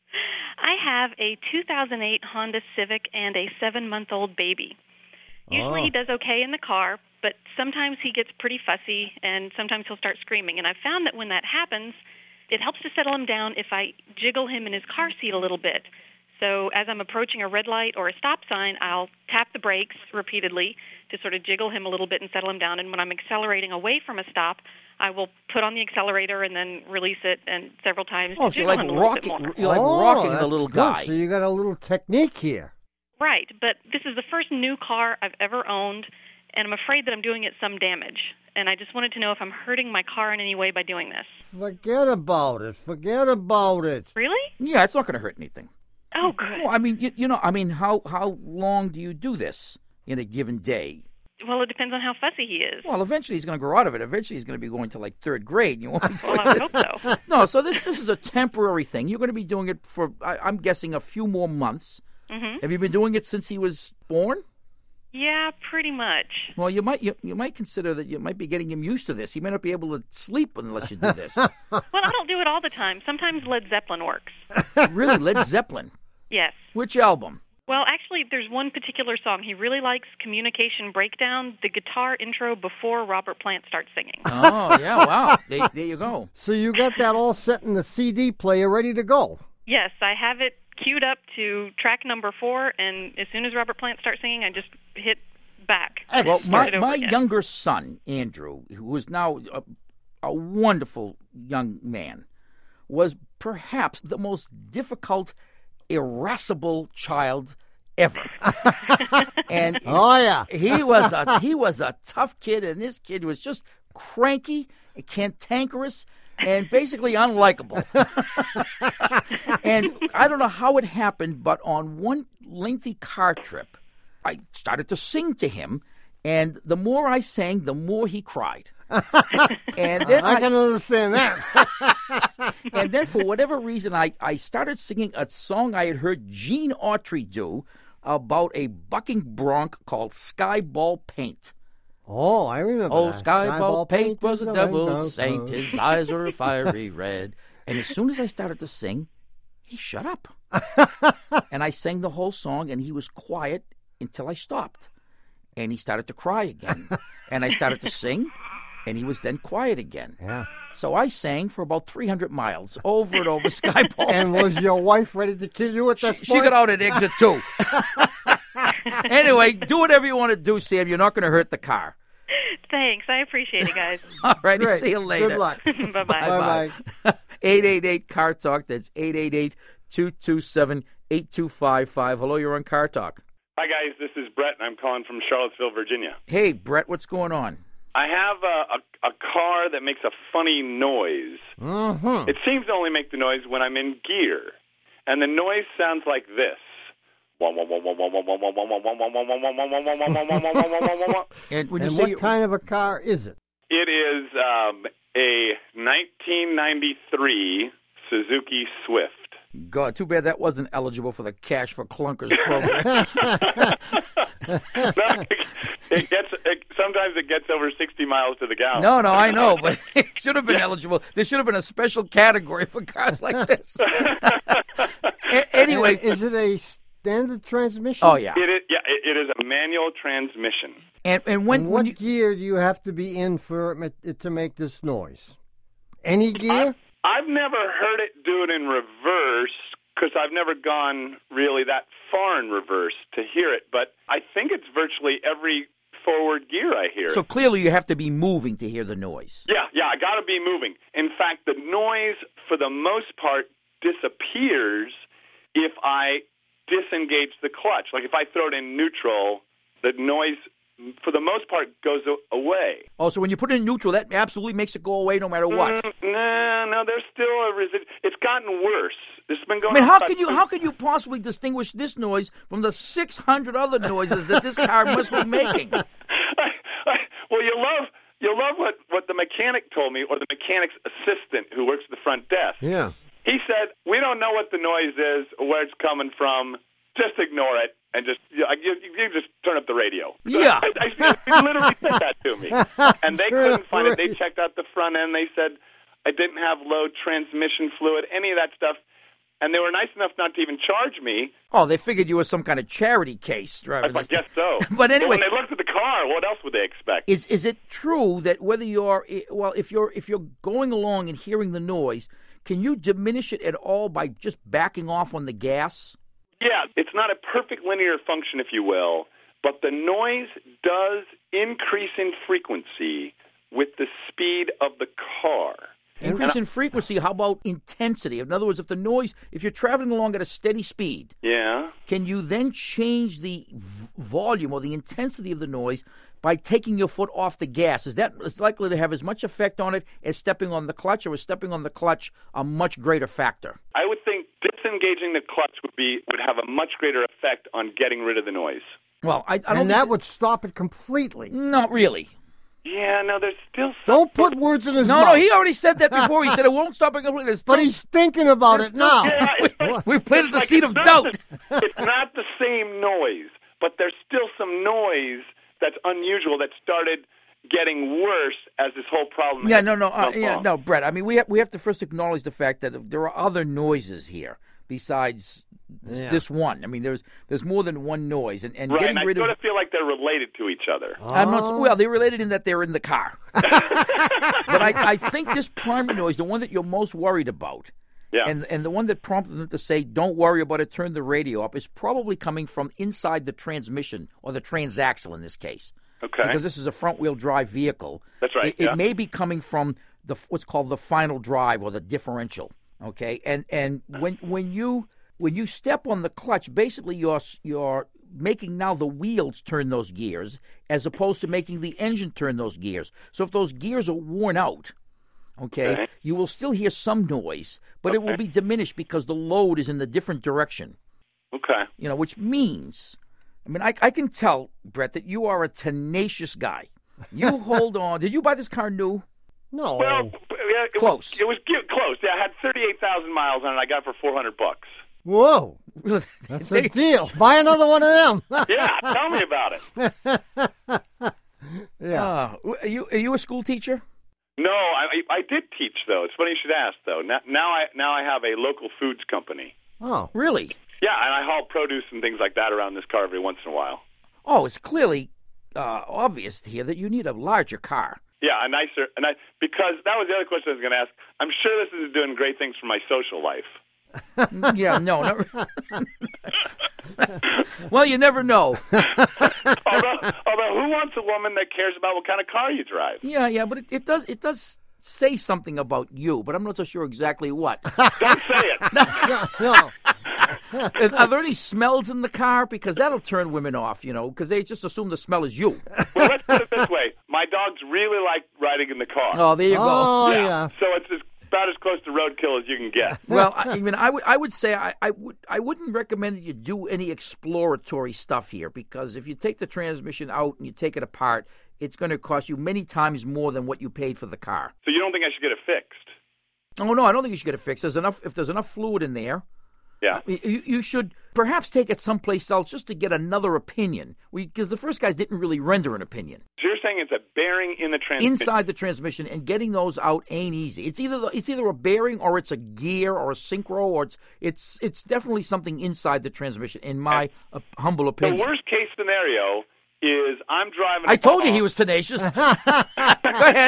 S8: I have a two thousand eight Honda Civic and a seven-month-old baby. Usually
S2: Oh.
S8: he does okay in the car, but sometimes he gets pretty fussy, and sometimes he'll start screaming. And I've found that when that happens, it helps to settle him down if I jiggle him in his car seat a little bit. So as I'm approaching a red light or a stop sign, I'll tap the brakes repeatedly to sort of jiggle him a little bit and settle him down. And when I'm accelerating away from a stop, I will put on the accelerator and then release it and several times.
S1: Oh,
S8: to
S1: so you're
S8: jiggle
S1: like
S8: him a little bit
S1: rocking,
S8: more.
S1: you're like
S2: Oh,
S1: rocking the
S2: that's
S1: little
S2: good.
S1: guy.
S2: So you got a little technique here.
S8: Right, but this is the first new car I've ever owned, and I'm afraid that I'm doing it some damage. And I just wanted to know if I'm hurting my car in any way by doing this.
S2: Forget about it. Forget about it.
S8: Really?
S1: Yeah, it's not going to hurt anything.
S8: Oh, good.
S1: Well, I mean, you, you know, I mean, how how long do you do this in a given day?
S8: Well, it depends on how fussy he is.
S1: Well, eventually he's going to grow out of it. Eventually he's going to be going to like third grade. You won't be doing
S8: Well, I would
S1: this.
S8: hope so.
S1: No, so this this is a temporary thing. You're going to be doing it for, I, I'm guessing, a few more months.
S8: Mm-hmm.
S1: Have you been doing it since he was born?
S8: Yeah, pretty much.
S1: Well, you might you, you might consider that you might be getting him used to this. He may not be able to sleep unless you do this.
S8: Well, I don't do it all the time. Sometimes Led Zeppelin works.
S1: Really, Led Zeppelin?
S8: Yes.
S1: Which album?
S8: Well, actually, there's one particular song. He really likes Communication Breakdown, the guitar intro before Robert Plant starts singing.
S1: Oh, yeah, wow. There, there you go.
S2: So you got that all set in the C D player ready to go.
S8: Yes, I have it queued up to track number four, and as soon as Robert Plant starts singing, I just hit back.
S1: Well,
S8: Start
S1: my,
S8: it over
S1: my
S8: again.
S1: younger son, Andrew, who is now a, a wonderful young man, was perhaps the most difficult, irascible child ever. And
S2: Oh, yeah.
S1: he was a he was a tough kid, and this kid was just cranky, cantankerous, and basically unlikable. And I don't know how it happened, but on one lengthy car trip, I started to sing to him, and the more I sang, the more he cried. And then
S2: I can understand that.
S1: and then for whatever reason, I, I started singing a song I had heard Gene Autry do about a bucking bronc called Skyball Paint.
S2: Oh, I remember
S1: Oh,
S2: that.
S1: Skyball Paint was a
S2: is
S1: devil's
S2: rainbow.
S1: saint. His eyes were fiery red. And as soon as I started to sing, he shut up. And I sang the whole song, and he was quiet until I stopped. And he started to cry again. And I started to sing, and he was then quiet again.
S2: Yeah.
S1: So I sang for about three hundred miles, over and over, Skyball.
S2: And was your wife ready to kill you at this
S1: She
S2: point?
S1: got out at exit two. Anyway, do whatever you want to do, Sam. You're not going to hurt the car.
S8: Thanks. I appreciate it, guys.
S1: All right,
S2: Great.
S1: see you later.
S2: Good luck.
S8: Bye-bye.
S2: Bye-bye.
S1: eight eight eight, C A R Talk. That's eight eight eight, two two seven, eight two five five. Hello, you're on Car Talk.
S9: Hi, guys. This is Brett, and I'm calling from Charlottesville, Virginia.
S1: Hey, Brett, what's going on?
S9: I have a, a, a car that makes a funny noise.
S2: Mm-hmm.
S9: It seems to only make the noise when I'm in gear, and the noise sounds like this.
S1: And when you
S2: And
S1: say
S2: what
S1: you-
S2: kind of a car is it?
S9: It is um, a nineteen ninety-three Suzuki Swift.
S1: God, too bad that wasn't eligible for the Cash for Clunkers program.
S9: No, it gets it, sometimes it gets over sixty miles to the gallon.
S1: No, no, I know, but it should have been eligible. There should have been a special category for cars like this. A- anyway,
S2: is it a standard transmission?
S1: oh yeah,
S9: It is, yeah, it, it is a manual transmission.
S1: and and when
S2: And
S1: when
S2: what
S1: you,
S2: gear do you have to be in for it it to make this noise? Any gear?
S9: I've never heard it do it in reverse because I've never gone really that far in reverse to hear it. But I think it's virtually every forward gear I hear.
S1: so
S9: it.
S1: clearly you have to be moving to hear the noise.
S9: Yeah, yeah, I got to be moving. In fact, the noise, for the most part, disappears if I disengage the clutch. Like if I throw it in neutral, the noise, for the most part, goes a- away.
S1: Oh, so when you put it in neutral, that absolutely makes it go away no matter what.
S9: Mm, no, no, there's still a resi- It's gotten worse. This has been
S1: I
S9: going
S1: mean,
S9: on
S1: how
S9: about
S1: can you
S9: two-
S1: how can you possibly distinguish this noise from the six hundred other noises that this car must be making?
S9: Well, you love you love what, what the mechanic told me, or the mechanic's assistant who works at the front desk.
S2: Yeah.
S9: He said, "We don't know what the noise is or where it's coming from. Just ignore it and just you, you, you just turn up the radio."
S1: Yeah.
S9: I, I, he literally said that to me, and they
S2: Turn
S9: couldn't
S2: up
S9: find
S2: the
S9: it. They
S2: radio.
S9: checked out the front end. They said I didn't have low transmission fluid, any of that stuff. And they were nice enough not to even charge me.
S1: Oh, they figured you were some kind of charity case
S9: I,
S1: driving
S9: I
S1: this.
S9: guess so.
S1: But anyway-
S9: when they looked at the car, what else would they expect?
S1: Is is it true that whether you're well, if you're if you're going along and hearing the noise, can you diminish it at all by just backing off on the gas?
S9: Yeah, it's not a perfect linear function, if you will, but the noise does increase in frequency with the speed of the car.
S1: Increase in frequency. How about intensity? In other words, if the noise, if you're traveling along at a steady speed,
S9: Yeah.
S1: can you then change the v- volume or the intensity of the noise by taking your foot off the gas? Is that is likely to have as much effect on it as stepping on the clutch, or is stepping on the clutch a much greater factor?
S9: I would think disengaging the clutch would be would have a much greater effect on getting rid of the noise.
S1: Well, I, I don't
S2: And
S1: think
S2: that would stop it completely.
S1: not really.
S9: Yeah, no, there's still some.
S2: Don't put words in his
S1: No,
S2: mouth.
S1: no, he already said that before. He said it won't stop it completely. There's
S2: But
S1: still-
S2: he's thinking about
S1: there's
S2: it
S1: still-
S2: now.
S9: Yeah, it's like-
S1: We've planted
S9: it's
S1: the
S9: like
S1: seed
S9: it's
S1: of
S9: not
S1: doubt.
S9: the- it's not the same noise, but there's still some noise that's unusual that started getting worse as this whole problem.
S1: Yeah,
S9: has
S1: no, no, uh,
S9: come
S1: yeah,
S9: along.
S1: no, Brett. I mean, we have, we have to first acknowledge the fact that there are other noises here besides th-
S2: Yeah.
S1: this one. I mean, there's there's more than one noise, and, and
S9: Right,
S1: getting
S9: and I
S1: rid
S9: sort
S1: of.
S9: of feel like they're related to each other.
S1: I'm not, well, they're related in that they're in the car. But I, I think this primary noise, the one that you're most worried about,
S9: Yeah.
S1: and and the one that prompted them to say, "Don't worry about it, turn the radio up," is probably coming from inside the transmission or the transaxle in this case.
S9: Okay.
S1: Because this is a front-wheel drive vehicle.
S9: That's right,
S1: It, it
S9: yeah.
S1: may be coming from the what's called the final drive or the differential. Okay, and and when when you when you step on the clutch, basically you're you're making now the wheels turn those gears as opposed to making the engine turn those gears. So if those gears are worn out, okay,
S9: Okay.
S1: you will still hear some noise, but it will be diminished because the load is in the different direction.
S9: Okay.
S1: You know, which means, I mean, I, I can tell, Brett, that you are a tenacious guy. You hold on. Did you buy this car new?
S2: No.
S9: Well, yeah, it
S1: Close.
S9: Was, it was gi- close. Yeah, I had thirty-eight thousand miles on it. I got it for four hundred bucks.
S2: Whoa. That's a deal. Buy another one of them.
S9: Yeah, tell me about it.
S2: Yeah.
S1: Uh, are you are you a school teacher?
S9: No, I, I did teach though. It's funny you should ask though. Now, now I now I have a local foods company.
S2: Oh.
S1: Really?
S9: Yeah, and I haul produce and things like that around this car every once in a while.
S1: Oh, it's clearly uh, obvious here that you need a larger car.
S9: Yeah, a nicer, and I because that was the other question I was going to ask. I'm sure this is doing great things for my social life.
S1: Yeah, no, not. Well, you never know.
S9: although, although, who wants a woman that cares about what kind of car you drive?
S1: Yeah, yeah, but it, it does it does say something about you, but I'm not so sure exactly what.
S9: Don't say it.
S2: No.
S1: Are there any smells in the car? Because that'll turn women off, you know, because they just assume the smell is you.
S9: Well, let's put it this way. My dogs really like riding in the car.
S1: Oh, there you go.
S2: Oh, yeah.
S9: So it's as, about as close to roadkill as you can get.
S1: Well, I mean, I would, I would say I, I would, I wouldn't recommend that you do any exploratory stuff here, because if you take the transmission out and you take it apart, it's going to cost you many times more than what you paid for the car.
S9: So you don't think I should get it fixed?
S1: Oh no, I don't think you should get it fixed. There's enough. If there's enough fluid in there,
S9: yeah,
S1: you, you should perhaps take it someplace else just to get another opinion. Because the first guys didn't really render an opinion.
S9: So you're saying it's a bearing in the transmission?
S1: Inside the transmission, and getting those out ain't easy. It's either it's either a bearing or it's a gear or a synchro, or it's it's it's definitely something inside the transmission, in my uh, humble opinion.
S9: The worst case scenario is I'm driving.
S1: I told you he was tenacious. Go ahead.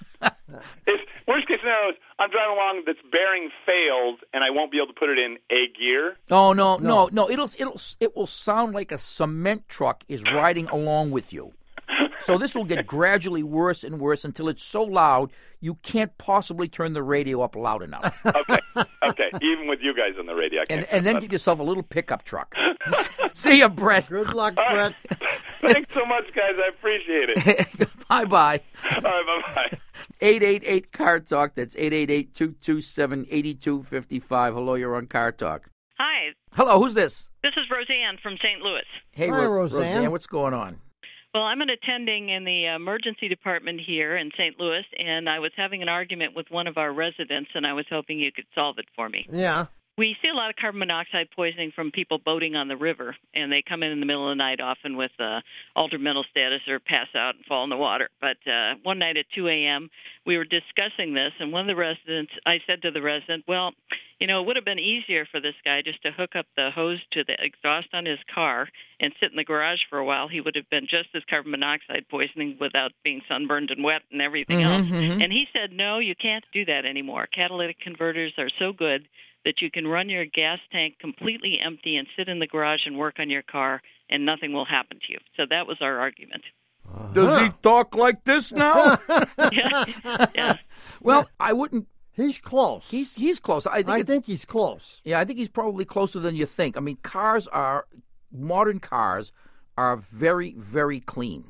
S9: It's, worst case scenario is I'm driving along, this bearing fails, and I won't be able to put it in a gear.
S1: Oh no, no, no! It'll it'll it will sound like a cement truck is riding along with you. So this will get gradually worse and worse until it's so loud you can't possibly turn the radio up loud enough.
S9: Okay, okay. Even with you guys on the radio, I can't.
S1: And, and then get yourself a little pickup truck. See ya, Brett.
S2: Good luck, Brett.
S9: Thanks so much, guys. I appreciate it.
S1: Bye-bye.
S9: All right, bye-bye.
S1: eight eight eight, C A R Talk. That's eight eight eight, two two seven, eight two five five. Hello, you're on Car Talk.
S10: Hi.
S1: Hello, who's this?
S10: This is Roseanne from Saint Louis.
S1: Hey,
S2: Hi,
S1: Ro-
S2: Roseanne.
S1: Roseanne. What's going on?
S10: Well, I'm an attending in the emergency department here in Saint Louis, and I was having an argument with one of our residents, and I was hoping you could solve it for me.
S2: Yeah.
S10: We see a lot of carbon monoxide poisoning from people boating on the river, and they come in in the middle of the night, often with uh, altered mental status, or pass out and fall in the water. But uh, one night at two a.m., we were discussing this, and one of the residents, I said to the resident, well, you know, it would have been easier for this guy just to hook up the hose to the exhaust on his car and sit in the garage for a while. He would have been just as carbon monoxide poisoning without being sunburned and wet and everything
S1: Mm-hmm,
S10: else.
S1: mm-hmm.
S10: And he said, no, you can't do that anymore. Catalytic converters are so good that you can run your gas tank completely empty and sit in the garage and work on your car, and nothing will happen to you. So that was our argument.
S2: Uh-huh.
S1: Does he talk like this now?
S10: yeah. yeah.
S1: Well, I wouldn't.
S2: He's close.
S1: He's he's close. I think.
S2: I
S1: it's-
S2: think he's close.
S1: Yeah, I think he's probably closer than you think. I mean, cars are modern cars are very, very clean.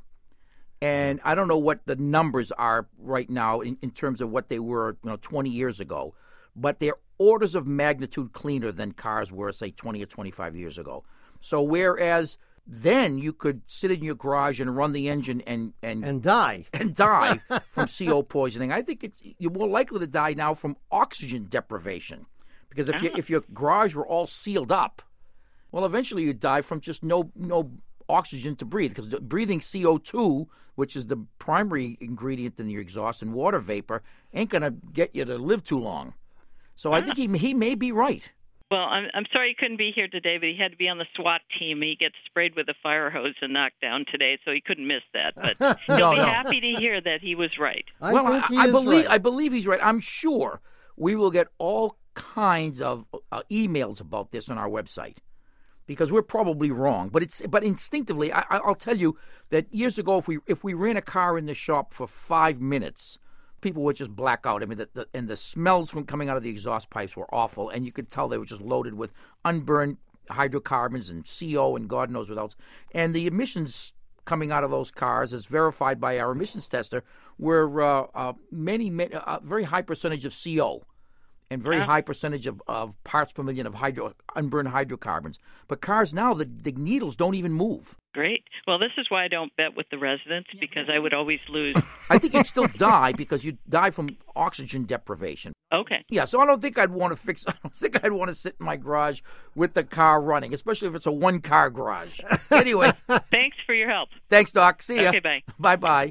S1: And I don't know what the numbers are right now in, in terms of what they were, you know, twenty years ago, but they're orders of magnitude cleaner than cars were, say, twenty or twenty-five years ago. So whereas then you could sit in your garage and run the engine and and
S2: And die.
S1: and die from C O poisoning, I think it's you're more likely to die now from oxygen deprivation, because if you, if your garage were all sealed up, well, eventually you'd die from just no no oxygen to breathe, because breathing C O two, which is the primary ingredient in your exhaust, and water vapor, ain't going to get you to live too long. So I think he he may be right.
S10: Well, I'm I'm sorry he couldn't be here today, but he had to be on the SWAT team. He gets sprayed with a fire hose and knocked down today, so he couldn't miss that. But he'll
S1: No,
S10: be
S1: no.
S10: happy to hear that he was right.
S2: I
S1: well,
S2: think
S1: I,
S2: he
S1: I
S2: is
S1: believe
S2: right.
S1: I believe he's right. I'm sure we will get all kinds of uh, emails about this on our website, because we're probably wrong. But it's but instinctively, I, I'll tell you that years ago, if we if we ran a car in the shop for five minutes, people would just black out. I mean, the, the, and the smells from coming out of the exhaust pipes were awful, and you could tell they were just loaded with unburned hydrocarbons and C O and God knows what else. And the emissions coming out of those cars, as verified by our emissions tester, were uh, uh, many, many a very high percentage of C O and very high percentage of, of parts per million of hydro unburned hydrocarbons. But cars now, the, the needles don't even move.
S10: Great. Well, this is why I don't bet with the residents, because I would always lose.
S1: I think you'd still die because you'd die from oxygen deprivation.
S10: Okay.
S1: Yeah, so I don't think I'd want to fix. I don't think I'd want to sit in my garage with the car running, especially if it's a one-car garage. Anyway,
S10: Thanks for your help.
S1: thanks, Doc. See ya.
S10: Okay, bye.
S1: Bye-bye.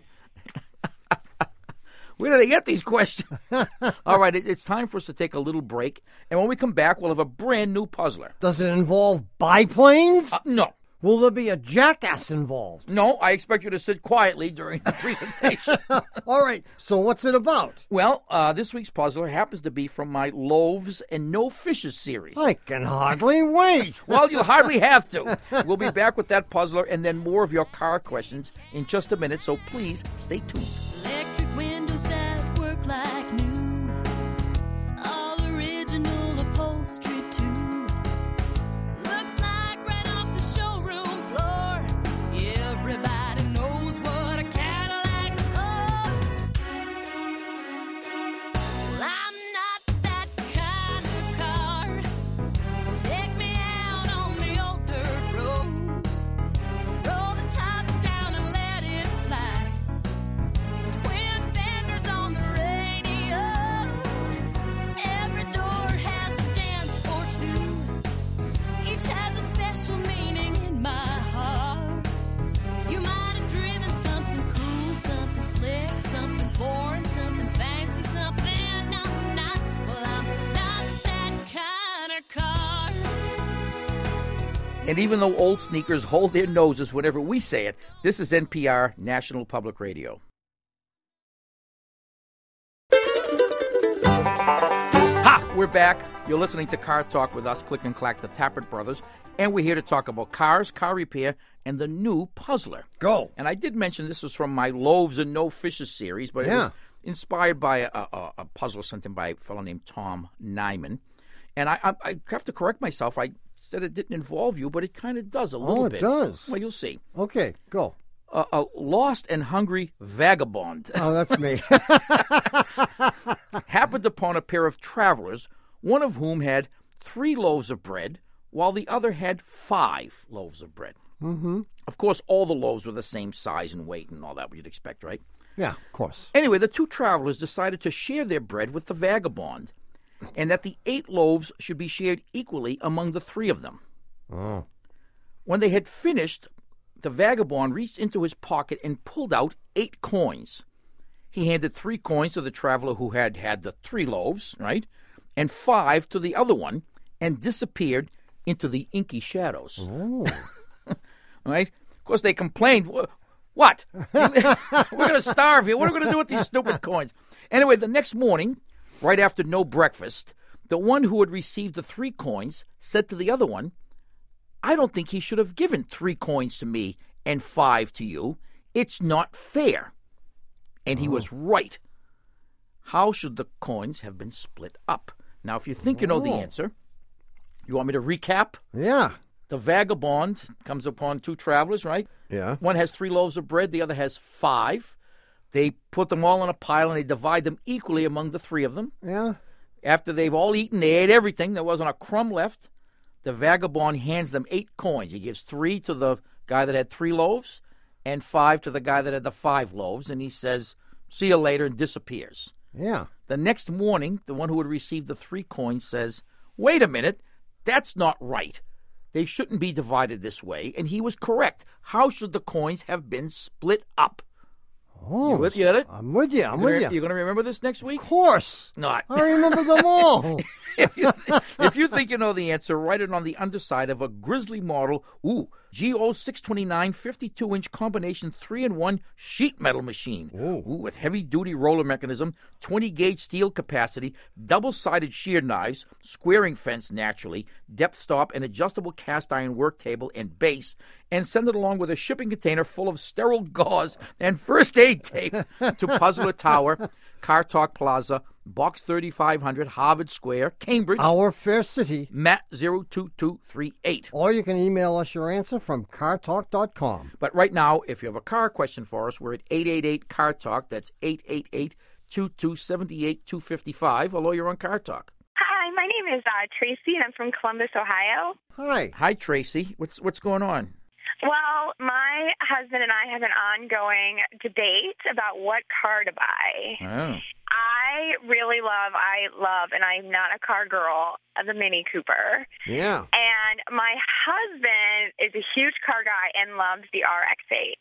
S1: Where do they get these questions? All right, it, it's time for us to take a little break, and when we come back, we'll have a brand new puzzler.
S2: Does it involve biplanes?
S1: Uh, no.
S2: Will there be a jackass involved?
S1: No, I expect you to sit quietly during the presentation.
S2: All right, so what's it about?
S1: Well, uh, this week's puzzler happens to be from my Loaves and No Fishes series.
S2: I can hardly wait.
S1: Well, you'll hardly have to. We'll be back with that puzzler and then more of your car questions in just a minute, so please stay tuned.
S7: Electric windows that work like new. All original upholstery too.
S1: And even though old sneakers hold their noses whenever we say it, this is N P R, National Public Radio. Ha! We're back. You're listening to Car Talk with us, Click and Clack, the Tappert Brothers. And we're here to talk about cars, car repair, and the new Puzzler.
S2: Go.
S1: And I did mention this was from my Loaves and No Fishes series, but
S2: Yeah.
S1: it was inspired by a, a, a puzzle sent in by a fellow named Tom Nyman. And I, I, I have to correct myself. I said it didn't involve you, but it kind of does a little
S2: Oh, it
S1: bit.
S2: does.
S1: Well, you'll see.
S2: Okay, go.
S1: A, a lost and hungry vagabond
S2: Oh, that's me.
S1: happened upon a pair of travelers, one of whom had three loaves of bread, while the other had five loaves of bread.
S2: Mm-hmm.
S1: Of course, all the loaves were the same size and weight and all that, you'd expect, right?
S2: Yeah, of course.
S1: Anyway, the two travelers decided to share their bread with the vagabond, and that the eight loaves should be shared equally among the three of them.
S2: Oh.
S1: When they had finished, the vagabond reached into his pocket and pulled out eight coins. He handed three coins to the traveler who had had the three loaves, right, and five to the other one, and disappeared into the inky shadows.
S2: Oh.
S1: Right? Of course, they complained, what? We're going to starve here. What are we going to do with these stupid coins? Anyway, the next morning, right after no breakfast, the one who had received the three coins said to the other one, I don't think he should have given three coins to me and five to you. It's not fair. And he
S2: Oh.
S1: was right. How should the coins have been split up? Now, if you think you know the
S2: Oh.
S1: answer, you want me to recap?
S2: Yeah.
S1: The vagabond comes upon two travelers, right?
S2: Yeah.
S1: One has three loaves of bread, the other has five. They put them all in a pile and they divide them equally among the three of them.
S2: Yeah.
S1: After they've all eaten, they ate everything. There wasn't a crumb left. The vagabond hands them eight coins. He gives three to the guy that had three loaves and five to the guy that had the five loaves. And he says, see you later, and disappears.
S2: Yeah.
S1: The next morning, the one who had received the three coins says, wait a minute, that's not right. They shouldn't be divided this way. And he was correct. How should the coins have been split up?
S2: Oh,
S1: You with you at it?
S2: I'm with you. I'm
S1: You're
S2: with
S1: gonna-
S2: you.
S1: You're going to remember this next week?
S2: Of course.
S1: Not.
S2: I remember them all.
S1: if, you th- if you think you know the answer, write it on the underside of a Grizzly model, ooh, G O six twenty-nine fifty-two inch combination three in one sheet metal machine.
S2: Ooh.
S1: Ooh, with heavy-duty roller mechanism, twenty gauge steel capacity, double-sided shear knives, squaring fence naturally, depth stop, and adjustable cast iron work table and base, and send it along with a shipping container full of sterile gauze and first aid tape to Puzzler Tower, Car Talk Plaza, Box thirty-five hundred, Harvard Square, Cambridge,
S2: Our fair city.
S1: Matt zero two two three eight.
S2: Or you can email us your answer from car talk dot com.
S1: But right now, if you have a car question for us, we're at eight eight eight, C A R Talk. That's eight eight eight, two two seven eight, two five five. Hello, you're on Car Talk.
S11: Hi, my name is uh, Tracy, and I'm from Columbus, Ohio.
S2: Hi.
S1: Hi, Tracy. What's what's going on?
S11: Well, my husband and I have an ongoing debate about what car to buy.
S1: Oh.
S11: I really love, I love, and I'm not a car girl, the Mini Cooper.
S2: Yeah.
S11: And my husband is a huge car guy and loves the R X eight.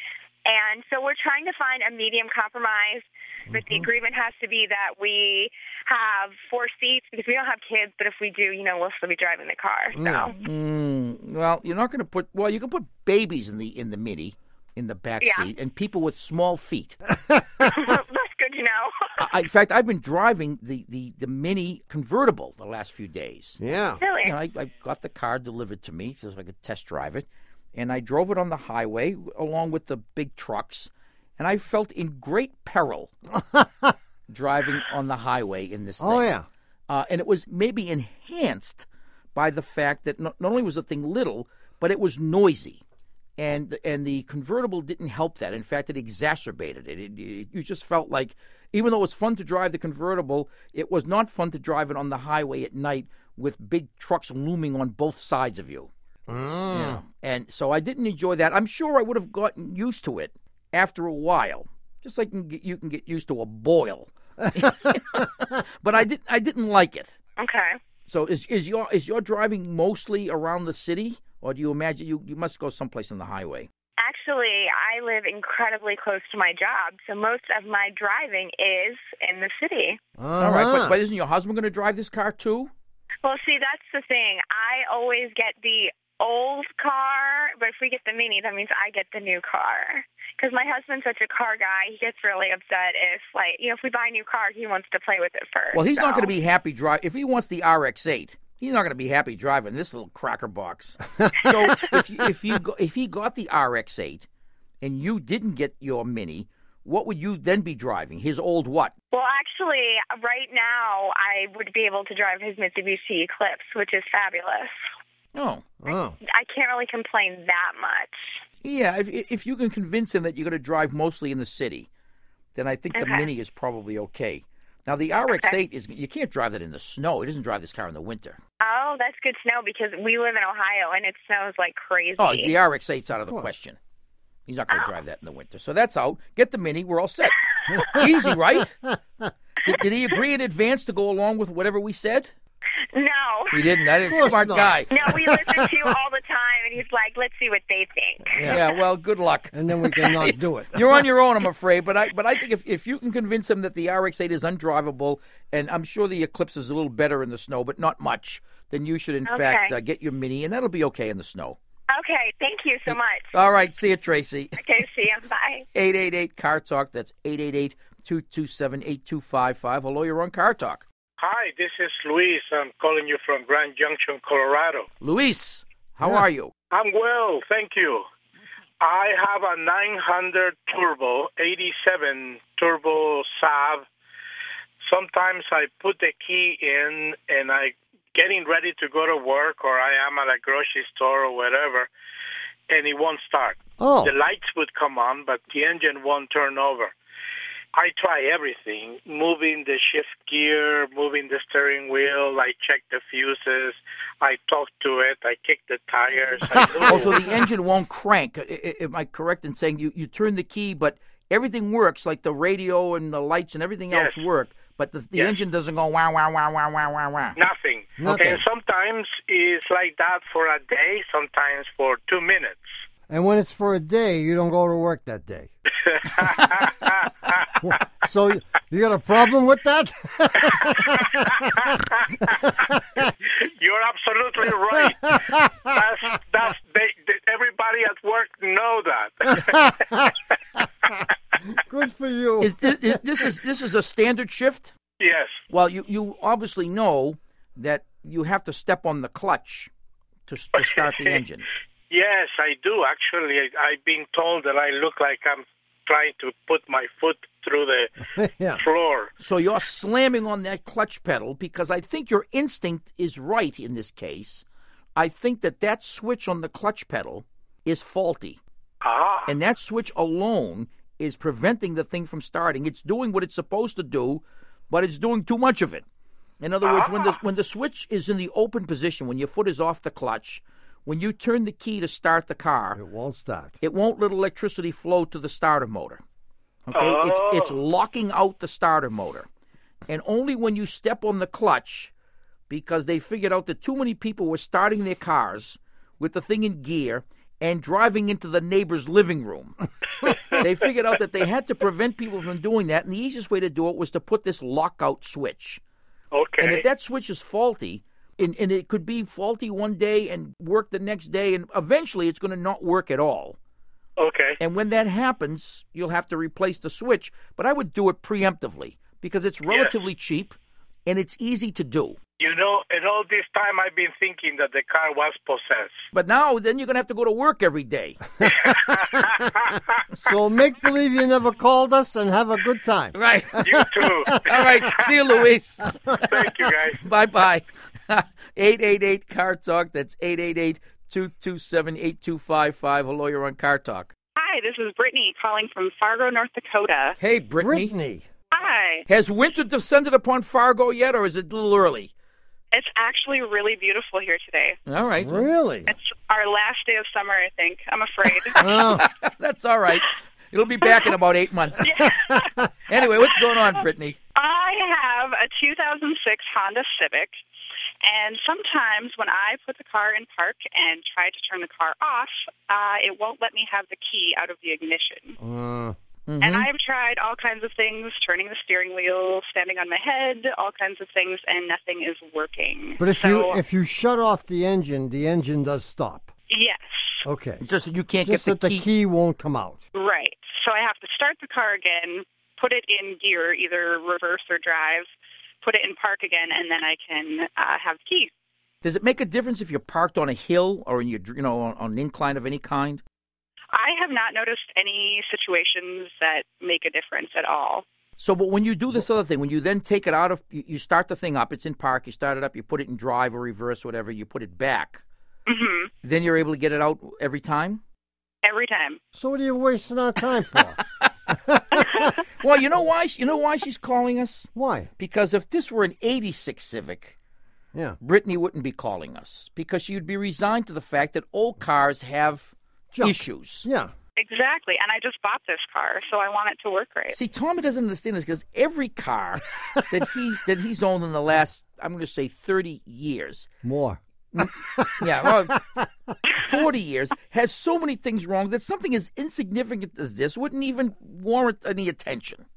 S11: And so we're trying to find a medium compromise, but the agreement has to be that we have four seats because we don't have kids, but if we do, you know, we'll still be driving the car. So
S1: Mm, well, you're not going to put. Well, you can put babies in the in the Mini, in the back
S11: Yeah.
S1: seat, and people with small feet.
S11: that's good to know.
S1: I, in fact, I've been driving the, the, the Mini convertible the last few days.
S2: Yeah.
S11: Really?
S1: You know, I, I got the car delivered to me so I could test drive it, and I drove it on the highway along with the big trucks, and I felt in great peril driving on the highway in this thing.
S2: Oh, yeah.
S1: Uh, and it was maybe enhanced by the fact that not, not only was the thing little, but it was noisy. And and the convertible didn't help that. In fact, it exacerbated it. It, it. You just felt like, even though it was fun to drive the convertible, it was not fun to drive it on the highway at night with big trucks looming on both sides of you.
S2: Mm.
S1: Yeah. And so I didn't enjoy that. I'm sure I would have gotten used to it after a while, just like you can get, you can get used to a boil. But I didn't. I didn't like it.
S11: Okay.
S1: So is is your is your driving mostly around the city, or do you imagine you, you must go someplace on the highway?
S11: Actually, I live incredibly close to my job, so most of my driving is in the city.
S1: All right,
S2: Uh-huh.
S1: but, but isn't your husband going to drive this car too?
S11: Well, see, that's the thing. I always get the old car, but if we get the Mini, that means I get the new car. Because my husband's such a car guy, he gets really upset if, like, you know, if we buy a new car, he wants to play with it first.
S1: Well, he's
S11: so.
S1: not going to be happy driving. If he wants the R X eight, he's not going to be happy driving this little cracker box. So if you, if you go, if he got the R X eight and you didn't get your Mini, what would you then be driving? His old what?
S11: Well, actually, right now, I would be able to drive his Mitsubishi Eclipse, which is fabulous.
S1: Oh.
S2: Oh.
S11: I can't really complain that much.
S1: Yeah, if if you can convince him that you're going to drive mostly in the city, then I think the
S11: Okay.
S1: Mini is probably okay. Now, the R X eight, is you can't drive that in the snow. He doesn't drive this car in the winter.
S11: Oh, that's good to know because we live in Ohio and it snows like crazy.
S1: Oh, the R X eight's out of the question. He's not going to
S11: Oh.
S1: drive that in the winter. So that's out. Get the Mini. We're all set. Easy, right? Did, did he agree in advance to go along with whatever we said?
S11: No.
S1: He didn't. That is
S2: Of
S1: a
S2: course
S1: smart
S2: not.
S1: guy.
S11: No, we listen to you all the time, and he's like, let's see what they think.
S1: Yeah, well, good luck.
S2: And then we can not do it.
S1: You're on your own, I'm afraid. But I but I think if, if you can convince him that the R X eight is undrivable, and I'm sure the Eclipse is a little better in the snow, but not much, then you should, in
S11: Okay.
S1: fact, uh, get your Mini, and that'll be okay in the snow.
S11: Okay, thank you so much.
S1: All right. See you, Tracy.
S11: Okay, see you. Bye.
S1: eight eight eight, C A R Talk. That's eight eight eight, two two seven, eight two five five. Hello, you're on Car Talk.
S12: Hi, this is Luis. I'm calling you from Grand Junction, Colorado.
S1: Luis, how
S2: Yeah.
S1: are you?
S12: I'm well, thank you. I have a nine hundred turbo, eighty-seven turbo Saab. Sometimes I put the key in and I getting ready to go to work or I am at a grocery store or whatever, and it won't start.
S2: Oh.
S12: The lights would come on, but the engine won't turn over. I try everything, moving the shift gear, moving the steering wheel. I check the fuses. I talk to it. I kick the tires. I do
S1: Oh, so the engine won't crank. I- I- Am I correct in saying you, you turn the key, but everything works, like the radio and the lights and everything else
S12: Yes.
S1: work, but the, the
S12: Yes.
S1: engine doesn't go wow, wow, wow, wow, wow, wow, wow.
S12: Nothing.
S2: Nothing.
S12: And sometimes it's like that for a day, sometimes for two minutes.
S2: And when it's for a day, you don't go to work that day. So you got a problem with that?
S12: You're absolutely right. That's, that's, they, they, everybody at work know that.
S2: Good for you.
S1: Is this, is, this is this is a standard shift?
S12: Yes.
S1: Well, you, you obviously know that you have to step on the clutch to, to start the engine.
S12: Yes, I do. Actually, I, I've been told that I look like I'm trying to put my foot through the
S2: Yeah.
S12: floor.
S1: So you're slamming on that clutch pedal because I think your instinct is right in this case. I think that that switch on the clutch pedal is faulty.
S12: Ah.
S1: And that switch alone is preventing the thing from starting. It's doing what it's supposed to do, but it's doing too much of it. In other words, when the when the switch is in the open position, when your foot is off the clutch, when you turn the key to start the car,
S2: It won't start.
S1: it won't let electricity flow to the starter motor. Okay,
S12: Oh.
S1: it's it's locking out the starter motor, and only when you step on the clutch, because they figured out that too many people were starting their cars with the thing in gear and driving into the neighbor's living room. They figured out that they had to prevent people from doing that, and the easiest way to do it was to put this lockout switch.
S12: Okay.
S1: And if that switch is faulty, and, and it could be faulty one day and work the next day, and eventually it's going to not work at all.
S12: Okay.
S1: And when that happens, you'll have to replace the switch. But I would do it preemptively because it's relatively cheap and it's easy to do.
S12: You know, and all this time I've been thinking that the car was possessed.
S1: But now, then you're going to have to go to work every day.
S2: So make believe you never called us and have a good time.
S1: Right.
S12: You too.
S1: All right. See you, Luis.
S12: Thank you, guys.
S1: Bye-bye. eight eight eight, C A R Talk. That's eight eight eight, two two seven, eight two five five. Hello, you're on Car Talk.
S5: Hi, this is Brittany calling from Fargo, North Dakota.
S1: Hey, Brittany.
S2: Brittany.
S5: Hi.
S1: Has winter descended upon Fargo yet, or is it a little early?
S5: It's actually really beautiful here today.
S1: All right.
S2: Really?
S5: It's our last day of summer, I think. I'm afraid.
S2: Oh,
S1: That's all right. It'll be back in about eight months. Anyway, what's going on, Brittany?
S5: I have a two thousand six Honda Civic, and sometimes when I put the car in park and try to turn the car off, uh, it won't let me have the key out of the ignition.
S2: uh,
S5: And I've tried all kinds of things, turning the steering wheel, standing on my head, all kinds of things, and nothing is working.
S2: But if
S5: so,
S2: you if you shut off the engine, the engine does stop.
S5: Yes.
S2: Okay.
S1: Just that you can't
S2: Just
S1: get
S2: that
S1: the
S2: the key won't come out.
S5: Right. So I have to start the car again, put it in gear, either reverse or drive, put it in park again, and then I can uh, have the key.
S1: Does it make a difference if you're parked on a hill or in your, you know, on, on an incline of any kind?
S5: I have not noticed any situations that make a difference at all.
S1: So, but when you do this other thing, when you then take it out of, you, you start the thing up, it's in park, you start it up, you put it in drive or reverse, whatever, you put it back.
S5: Mm-hmm.
S1: Then you're able to get it out every time?
S5: Every time.
S2: So what are you wasting our time for?
S1: Well, you know why? You know why she's calling us?
S2: Why?
S1: Because if this were an eighty-six Civic,
S2: yeah,
S1: Brittany wouldn't be calling us because she'd be resigned to the fact that old cars have
S2: Junk.
S1: issues.
S2: Yeah.
S5: Exactly. And I just bought this car, so I want it to work right.
S1: See, Tommy doesn't understand this because every car that he's that he's owned in the last, I'm going to say, thirty years.
S2: More.
S1: Yeah, well, forty years has so many things wrong that something as insignificant as this wouldn't even warrant any attention.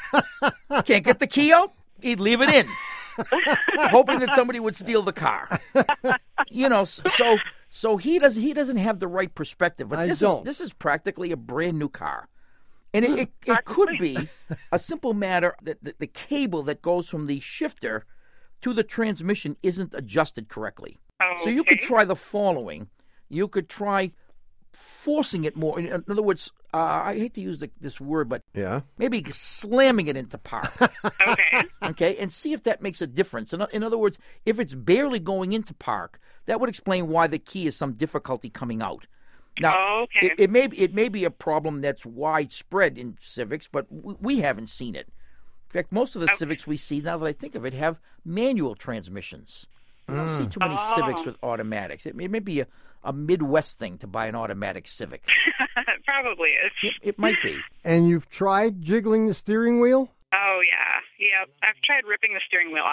S1: Can't get the key out? He'd leave it in, hoping that somebody would steal the car. You know, so so he does he doesn't have the right perspective. But
S2: I
S1: this
S2: don't.
S1: is this is practically a brand new car. And it, it, it could be a simple matter that the, the cable that goes from the shifter to the transmission isn't adjusted correctly.
S5: Okay.
S1: So you could try the following. You could try forcing it more. In, in other words, uh, I hate to use the, this word, but
S2: yeah,
S1: maybe slamming it into park.
S5: Okay.
S1: Okay, and see if that makes a difference. In, in other words, if it's barely going into park, that would explain why the key is some difficulty coming out. Now,
S5: Oh, okay.
S1: it, it may be, it may be a problem that's widespread in Civics, but w- we haven't seen it. In fact, most of the
S5: Okay.
S1: Civics we see, now that I think of it, have manual transmissions. You don't see too many
S5: Oh.
S1: Civics with automatics. It may, it may be a, a Midwest thing to buy an automatic Civic.
S5: It probably is.
S1: It, it might be.
S2: And you've tried jiggling the steering wheel?
S5: Oh, yeah. Yeah. I've tried ripping the steering wheel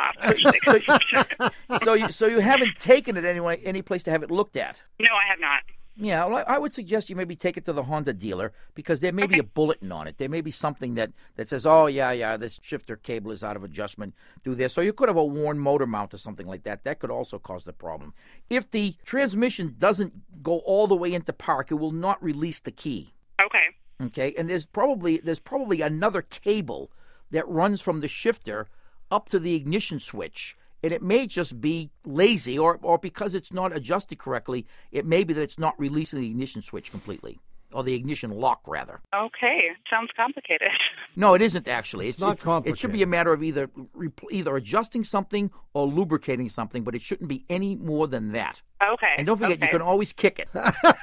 S5: off.
S1: So you so you haven't taken it anyway, any place to have it looked at?
S5: No, I have not.
S1: Yeah, well, I I would suggest you maybe take it to the Honda dealer because there may be a bulletin on it. There may be something that, that says, oh, yeah, yeah, this shifter cable is out of adjustment. Do this. So you could have a worn motor mount or something like that. That could also cause the problem. If the transmission doesn't go all the way into park, it will not release the key.
S5: Okay.
S1: Okay, and there's probably there's probably another cable that runs from the shifter up to the ignition switch. And it may just be lazy, or, or because it's not adjusted correctly, it may be that it's not releasing the ignition switch completely, or the ignition lock, rather.
S5: Okay. Sounds complicated.
S1: No, it isn't actually.
S2: It's not
S1: it,
S2: complicated.
S1: It should be a matter of either either adjusting something or lubricating something, but it shouldn't be any more than that.
S5: Okay.
S1: And don't forget,
S5: okay.
S1: you can always kick it.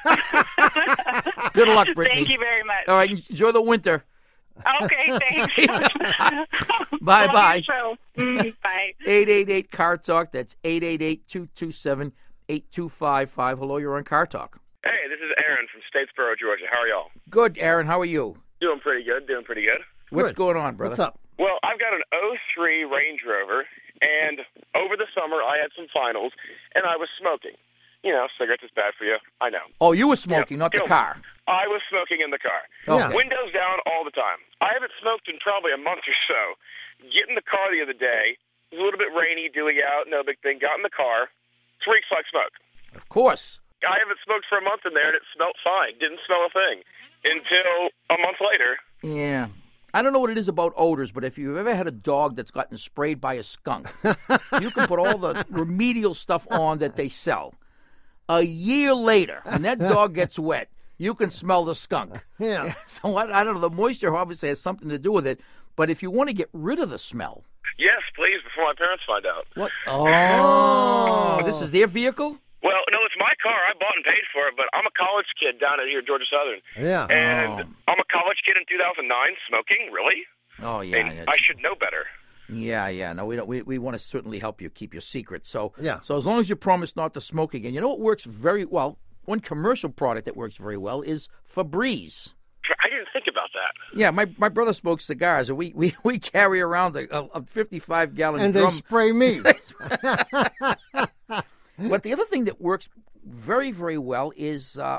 S1: Good luck, Brittany.
S5: Thank you very much.
S1: All right, enjoy the winter.
S5: Okay, thanks.
S1: Bye-bye.
S5: Mm, bye.
S1: eight eight eight, C A R Talk. That's eight eight eight, two two seven, eight two five five. Hello, you're on Car Talk.
S13: Hey, this is Aaron from Statesboro, Georgia. How are y'all?
S1: Good, Aaron. How are you?
S13: Doing pretty good, doing pretty good.
S1: What's
S2: Good.
S1: going on, brother?
S2: What's up?
S13: Well, I've got an oh three Range Rover, and over the summer I had some finals, and I was smoking. You know, cigarettes is bad for you. I know.
S1: Oh, you were smoking, not the
S13: Kill me.
S1: car.
S13: I was smoking in the car.
S1: Okay.
S13: Windows down all the time. I haven't smoked in probably a month or so. Get in the car the other day. It was a little bit rainy, dewy out, no big thing. Got in the car. It reeks like smoke.
S1: Of course.
S13: I haven't smoked for a month in there, and it smelled fine. Didn't smell a thing until a month later.
S1: Yeah. I don't know what it is about odors, but if you've ever had a dog that's gotten sprayed by a skunk, you can put all the remedial stuff on that they sell. A year later, when that dog gets wet, you can smell the skunk.
S2: Yeah.
S1: So I, I don't know. The moisture obviously has something to do with it. But if you want to get rid of the smell,
S13: Yes, please, before my parents find out.
S1: what? Oh, this is their vehicle.
S13: Well, no, it's my car. I bought and paid for it, but I'm a college kid down at here, Georgia Southern.
S2: Yeah.
S13: And
S1: Oh.
S13: I'm a college kid in two thousand nine smoking? Really?
S1: Oh
S13: I
S1: yeah.
S13: mean,
S1: it's-
S13: I should know better.
S1: Yeah, yeah. No, we don't. We, we want to certainly help you keep your secret. So
S2: Yeah.
S1: So as long as you promise not to smoke again, you know what works very well. One commercial product that works very well is Febreze.
S13: I didn't think about that.
S1: Yeah, my, my brother smokes cigars, and we, we, we carry around a, a fifty-five gallon
S2: And they
S1: drum.
S2: spray me.
S1: But the other thing that works very, very well is uh,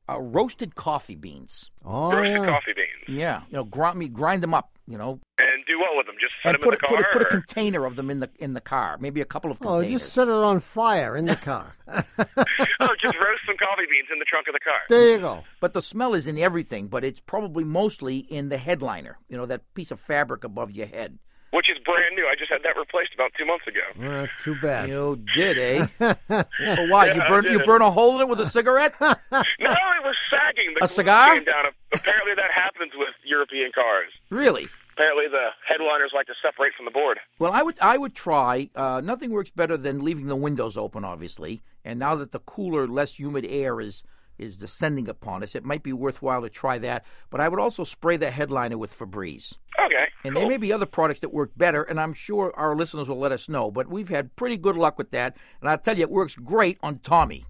S1: uh, roasted coffee beans.
S2: Oh,
S13: Roasted
S2: yeah.
S13: coffee beans.
S1: Yeah, you know, grind me, grind them up. You know,
S13: And do what with them? Just set
S1: and
S13: them
S1: put
S13: in the
S1: a, put,
S13: car?
S1: a, put a
S13: or-
S1: container of them in the in the car. Maybe a couple of
S2: Oh,
S1: containers.
S2: just set it on fire in the car.
S13: oh, just roast some coffee beans in the trunk of the car.
S2: There you go.
S1: But the smell is in everything. But it's probably mostly in the headliner. You know, that piece of fabric above your head.
S13: Which is brand new. I just had that replaced about two months ago.
S2: Uh, too bad.
S1: You did, eh? Well, why?
S13: Yeah,
S1: you
S13: I
S1: burn
S13: did.
S1: you burn a hole in it with a cigarette?
S13: No, it was sagging. The
S1: A
S13: glue
S1: cigar?
S13: Came down. Apparently that happens with European cars.
S1: Really?
S13: Apparently the headliners like to separate from the board.
S1: Well, I would I would try. Uh, nothing works better than leaving the windows open, obviously. And now that the cooler, less humid air is is descending upon us, it might be worthwhile to try that. But I would also spray the headliner with Febreze.
S13: Okay.
S1: And
S13: cool.
S1: there may be other products that work better, and I'm sure our listeners will let us know. But we've had pretty good luck with that, and I'll tell you, it works great on Tommy.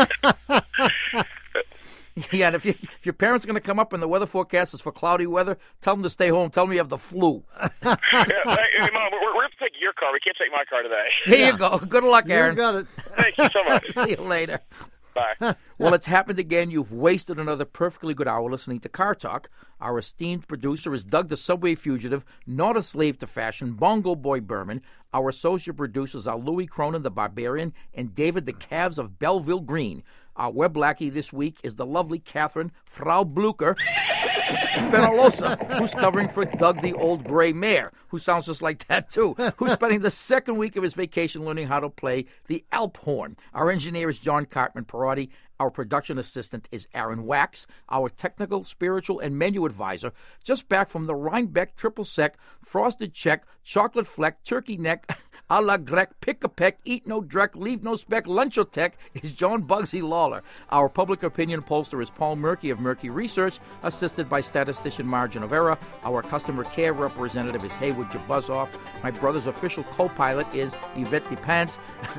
S1: Yeah, and if, you, if your parents are going to come up and the weather forecast is for cloudy weather, tell them to stay home. Tell them you have the flu.
S13: yeah, hey, hey, Mom, we're, we're going to take your car. We can't take my car today.
S1: There
S2: Yeah.
S1: you go. Good luck, Aaron.
S2: You got it.
S13: Thank you so much.
S1: See you later.
S13: Bye.
S1: Well, it's happened again. You've wasted another perfectly good hour listening to Car Talk. Our esteemed producer is Doug the Subway Fugitive, not a slave to fashion, Bongo Boy Berman. Our associate producers are Louis Cronin, the Barbarian, and David the Calves of Belleville Green. Our web lackey this week is the lovely Catherine Frau Blucher Fenolosa, who's covering for Doug the Old Gray Mare, who sounds just like that too, who's spending the second week of his vacation learning how to play the Alp horn. Our engineer is John Cartman Perotti. Our production assistant is Aaron Wax. Our technical, spiritual, and menu advisor, just back from the Rhinebeck Triple Sec, Frosted Check, Chocolate Fleck, Turkey Neck, a la Grec, Pick a Peck, Eat No Dreck, Leave No Speck, Lunchotech, is John Bugsy Lawler. Our public opinion pollster is Paul Murky of Murky Research, assisted by statistician Margin of Error. Our customer care representative is Haywood Jabuzoff. My brother's official co-pilot is Yvette DePants.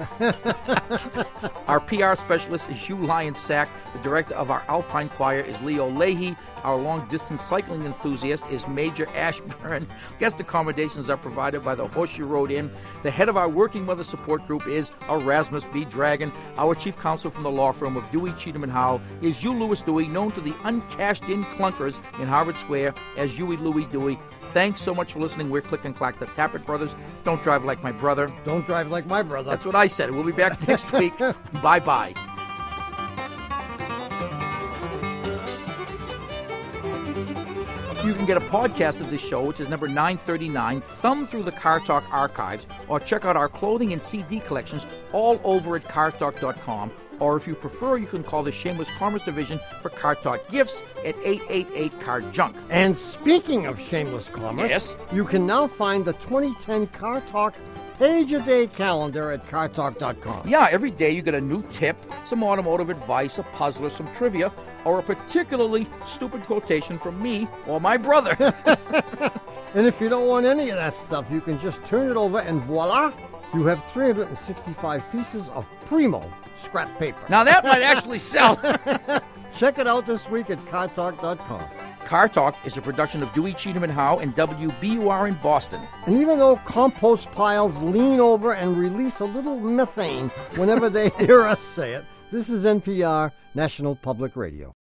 S1: Our P R specialist is Hugh Lyon Sack. The director of our Alpine Choir is Leo Leahy. Our long-distance cycling enthusiast is Major Ashburn. Guest accommodations are provided by the Horseshoe Road Inn. The head of our Working Mother Support Group is Erasmus B. Dragon. Our chief counsel from the law firm of Dewey, Cheatham and Howell is Hugh Lewis Dewey, known to the uncashed-in clunkers in Harvard Square as Huey Louie Dewey. Thanks so much for listening. We're Click and Clack, the Tappet Brothers. Don't drive like my brother.
S2: Don't drive like my brother.
S1: That's what I said. We'll be back next week. Bye-bye. You can get a podcast of this show, which is number nine thirty-nine, thumb through the Car Talk archives, or check out our clothing and C D collections all over at car talk dot com. Or if you prefer, you can call the Shameless Commerce Division for Car Talk gifts at eight eight eight, C A R junk.
S2: And speaking of shameless commerce,
S1: Yes?
S2: you can now find the twenty ten Car Talk page-a-day calendar at car talk dot com.
S1: Yeah, every day you get a new tip, some automotive advice, a puzzler, some trivia, or a particularly stupid quotation from me or my brother.
S2: And if you don't want any of that stuff, you can just turn it over and voila, you have three hundred sixty-five pieces of primo scrap paper.
S1: Now that might actually sell.
S2: Check it out this week at car talk dot com.
S1: Car Talk is a production of Dewey, Cheatham and Howe and W B U R in Boston.
S2: And even though compost piles lean over and release a little methane whenever they hear us say it, this is N P R, National Public Radio.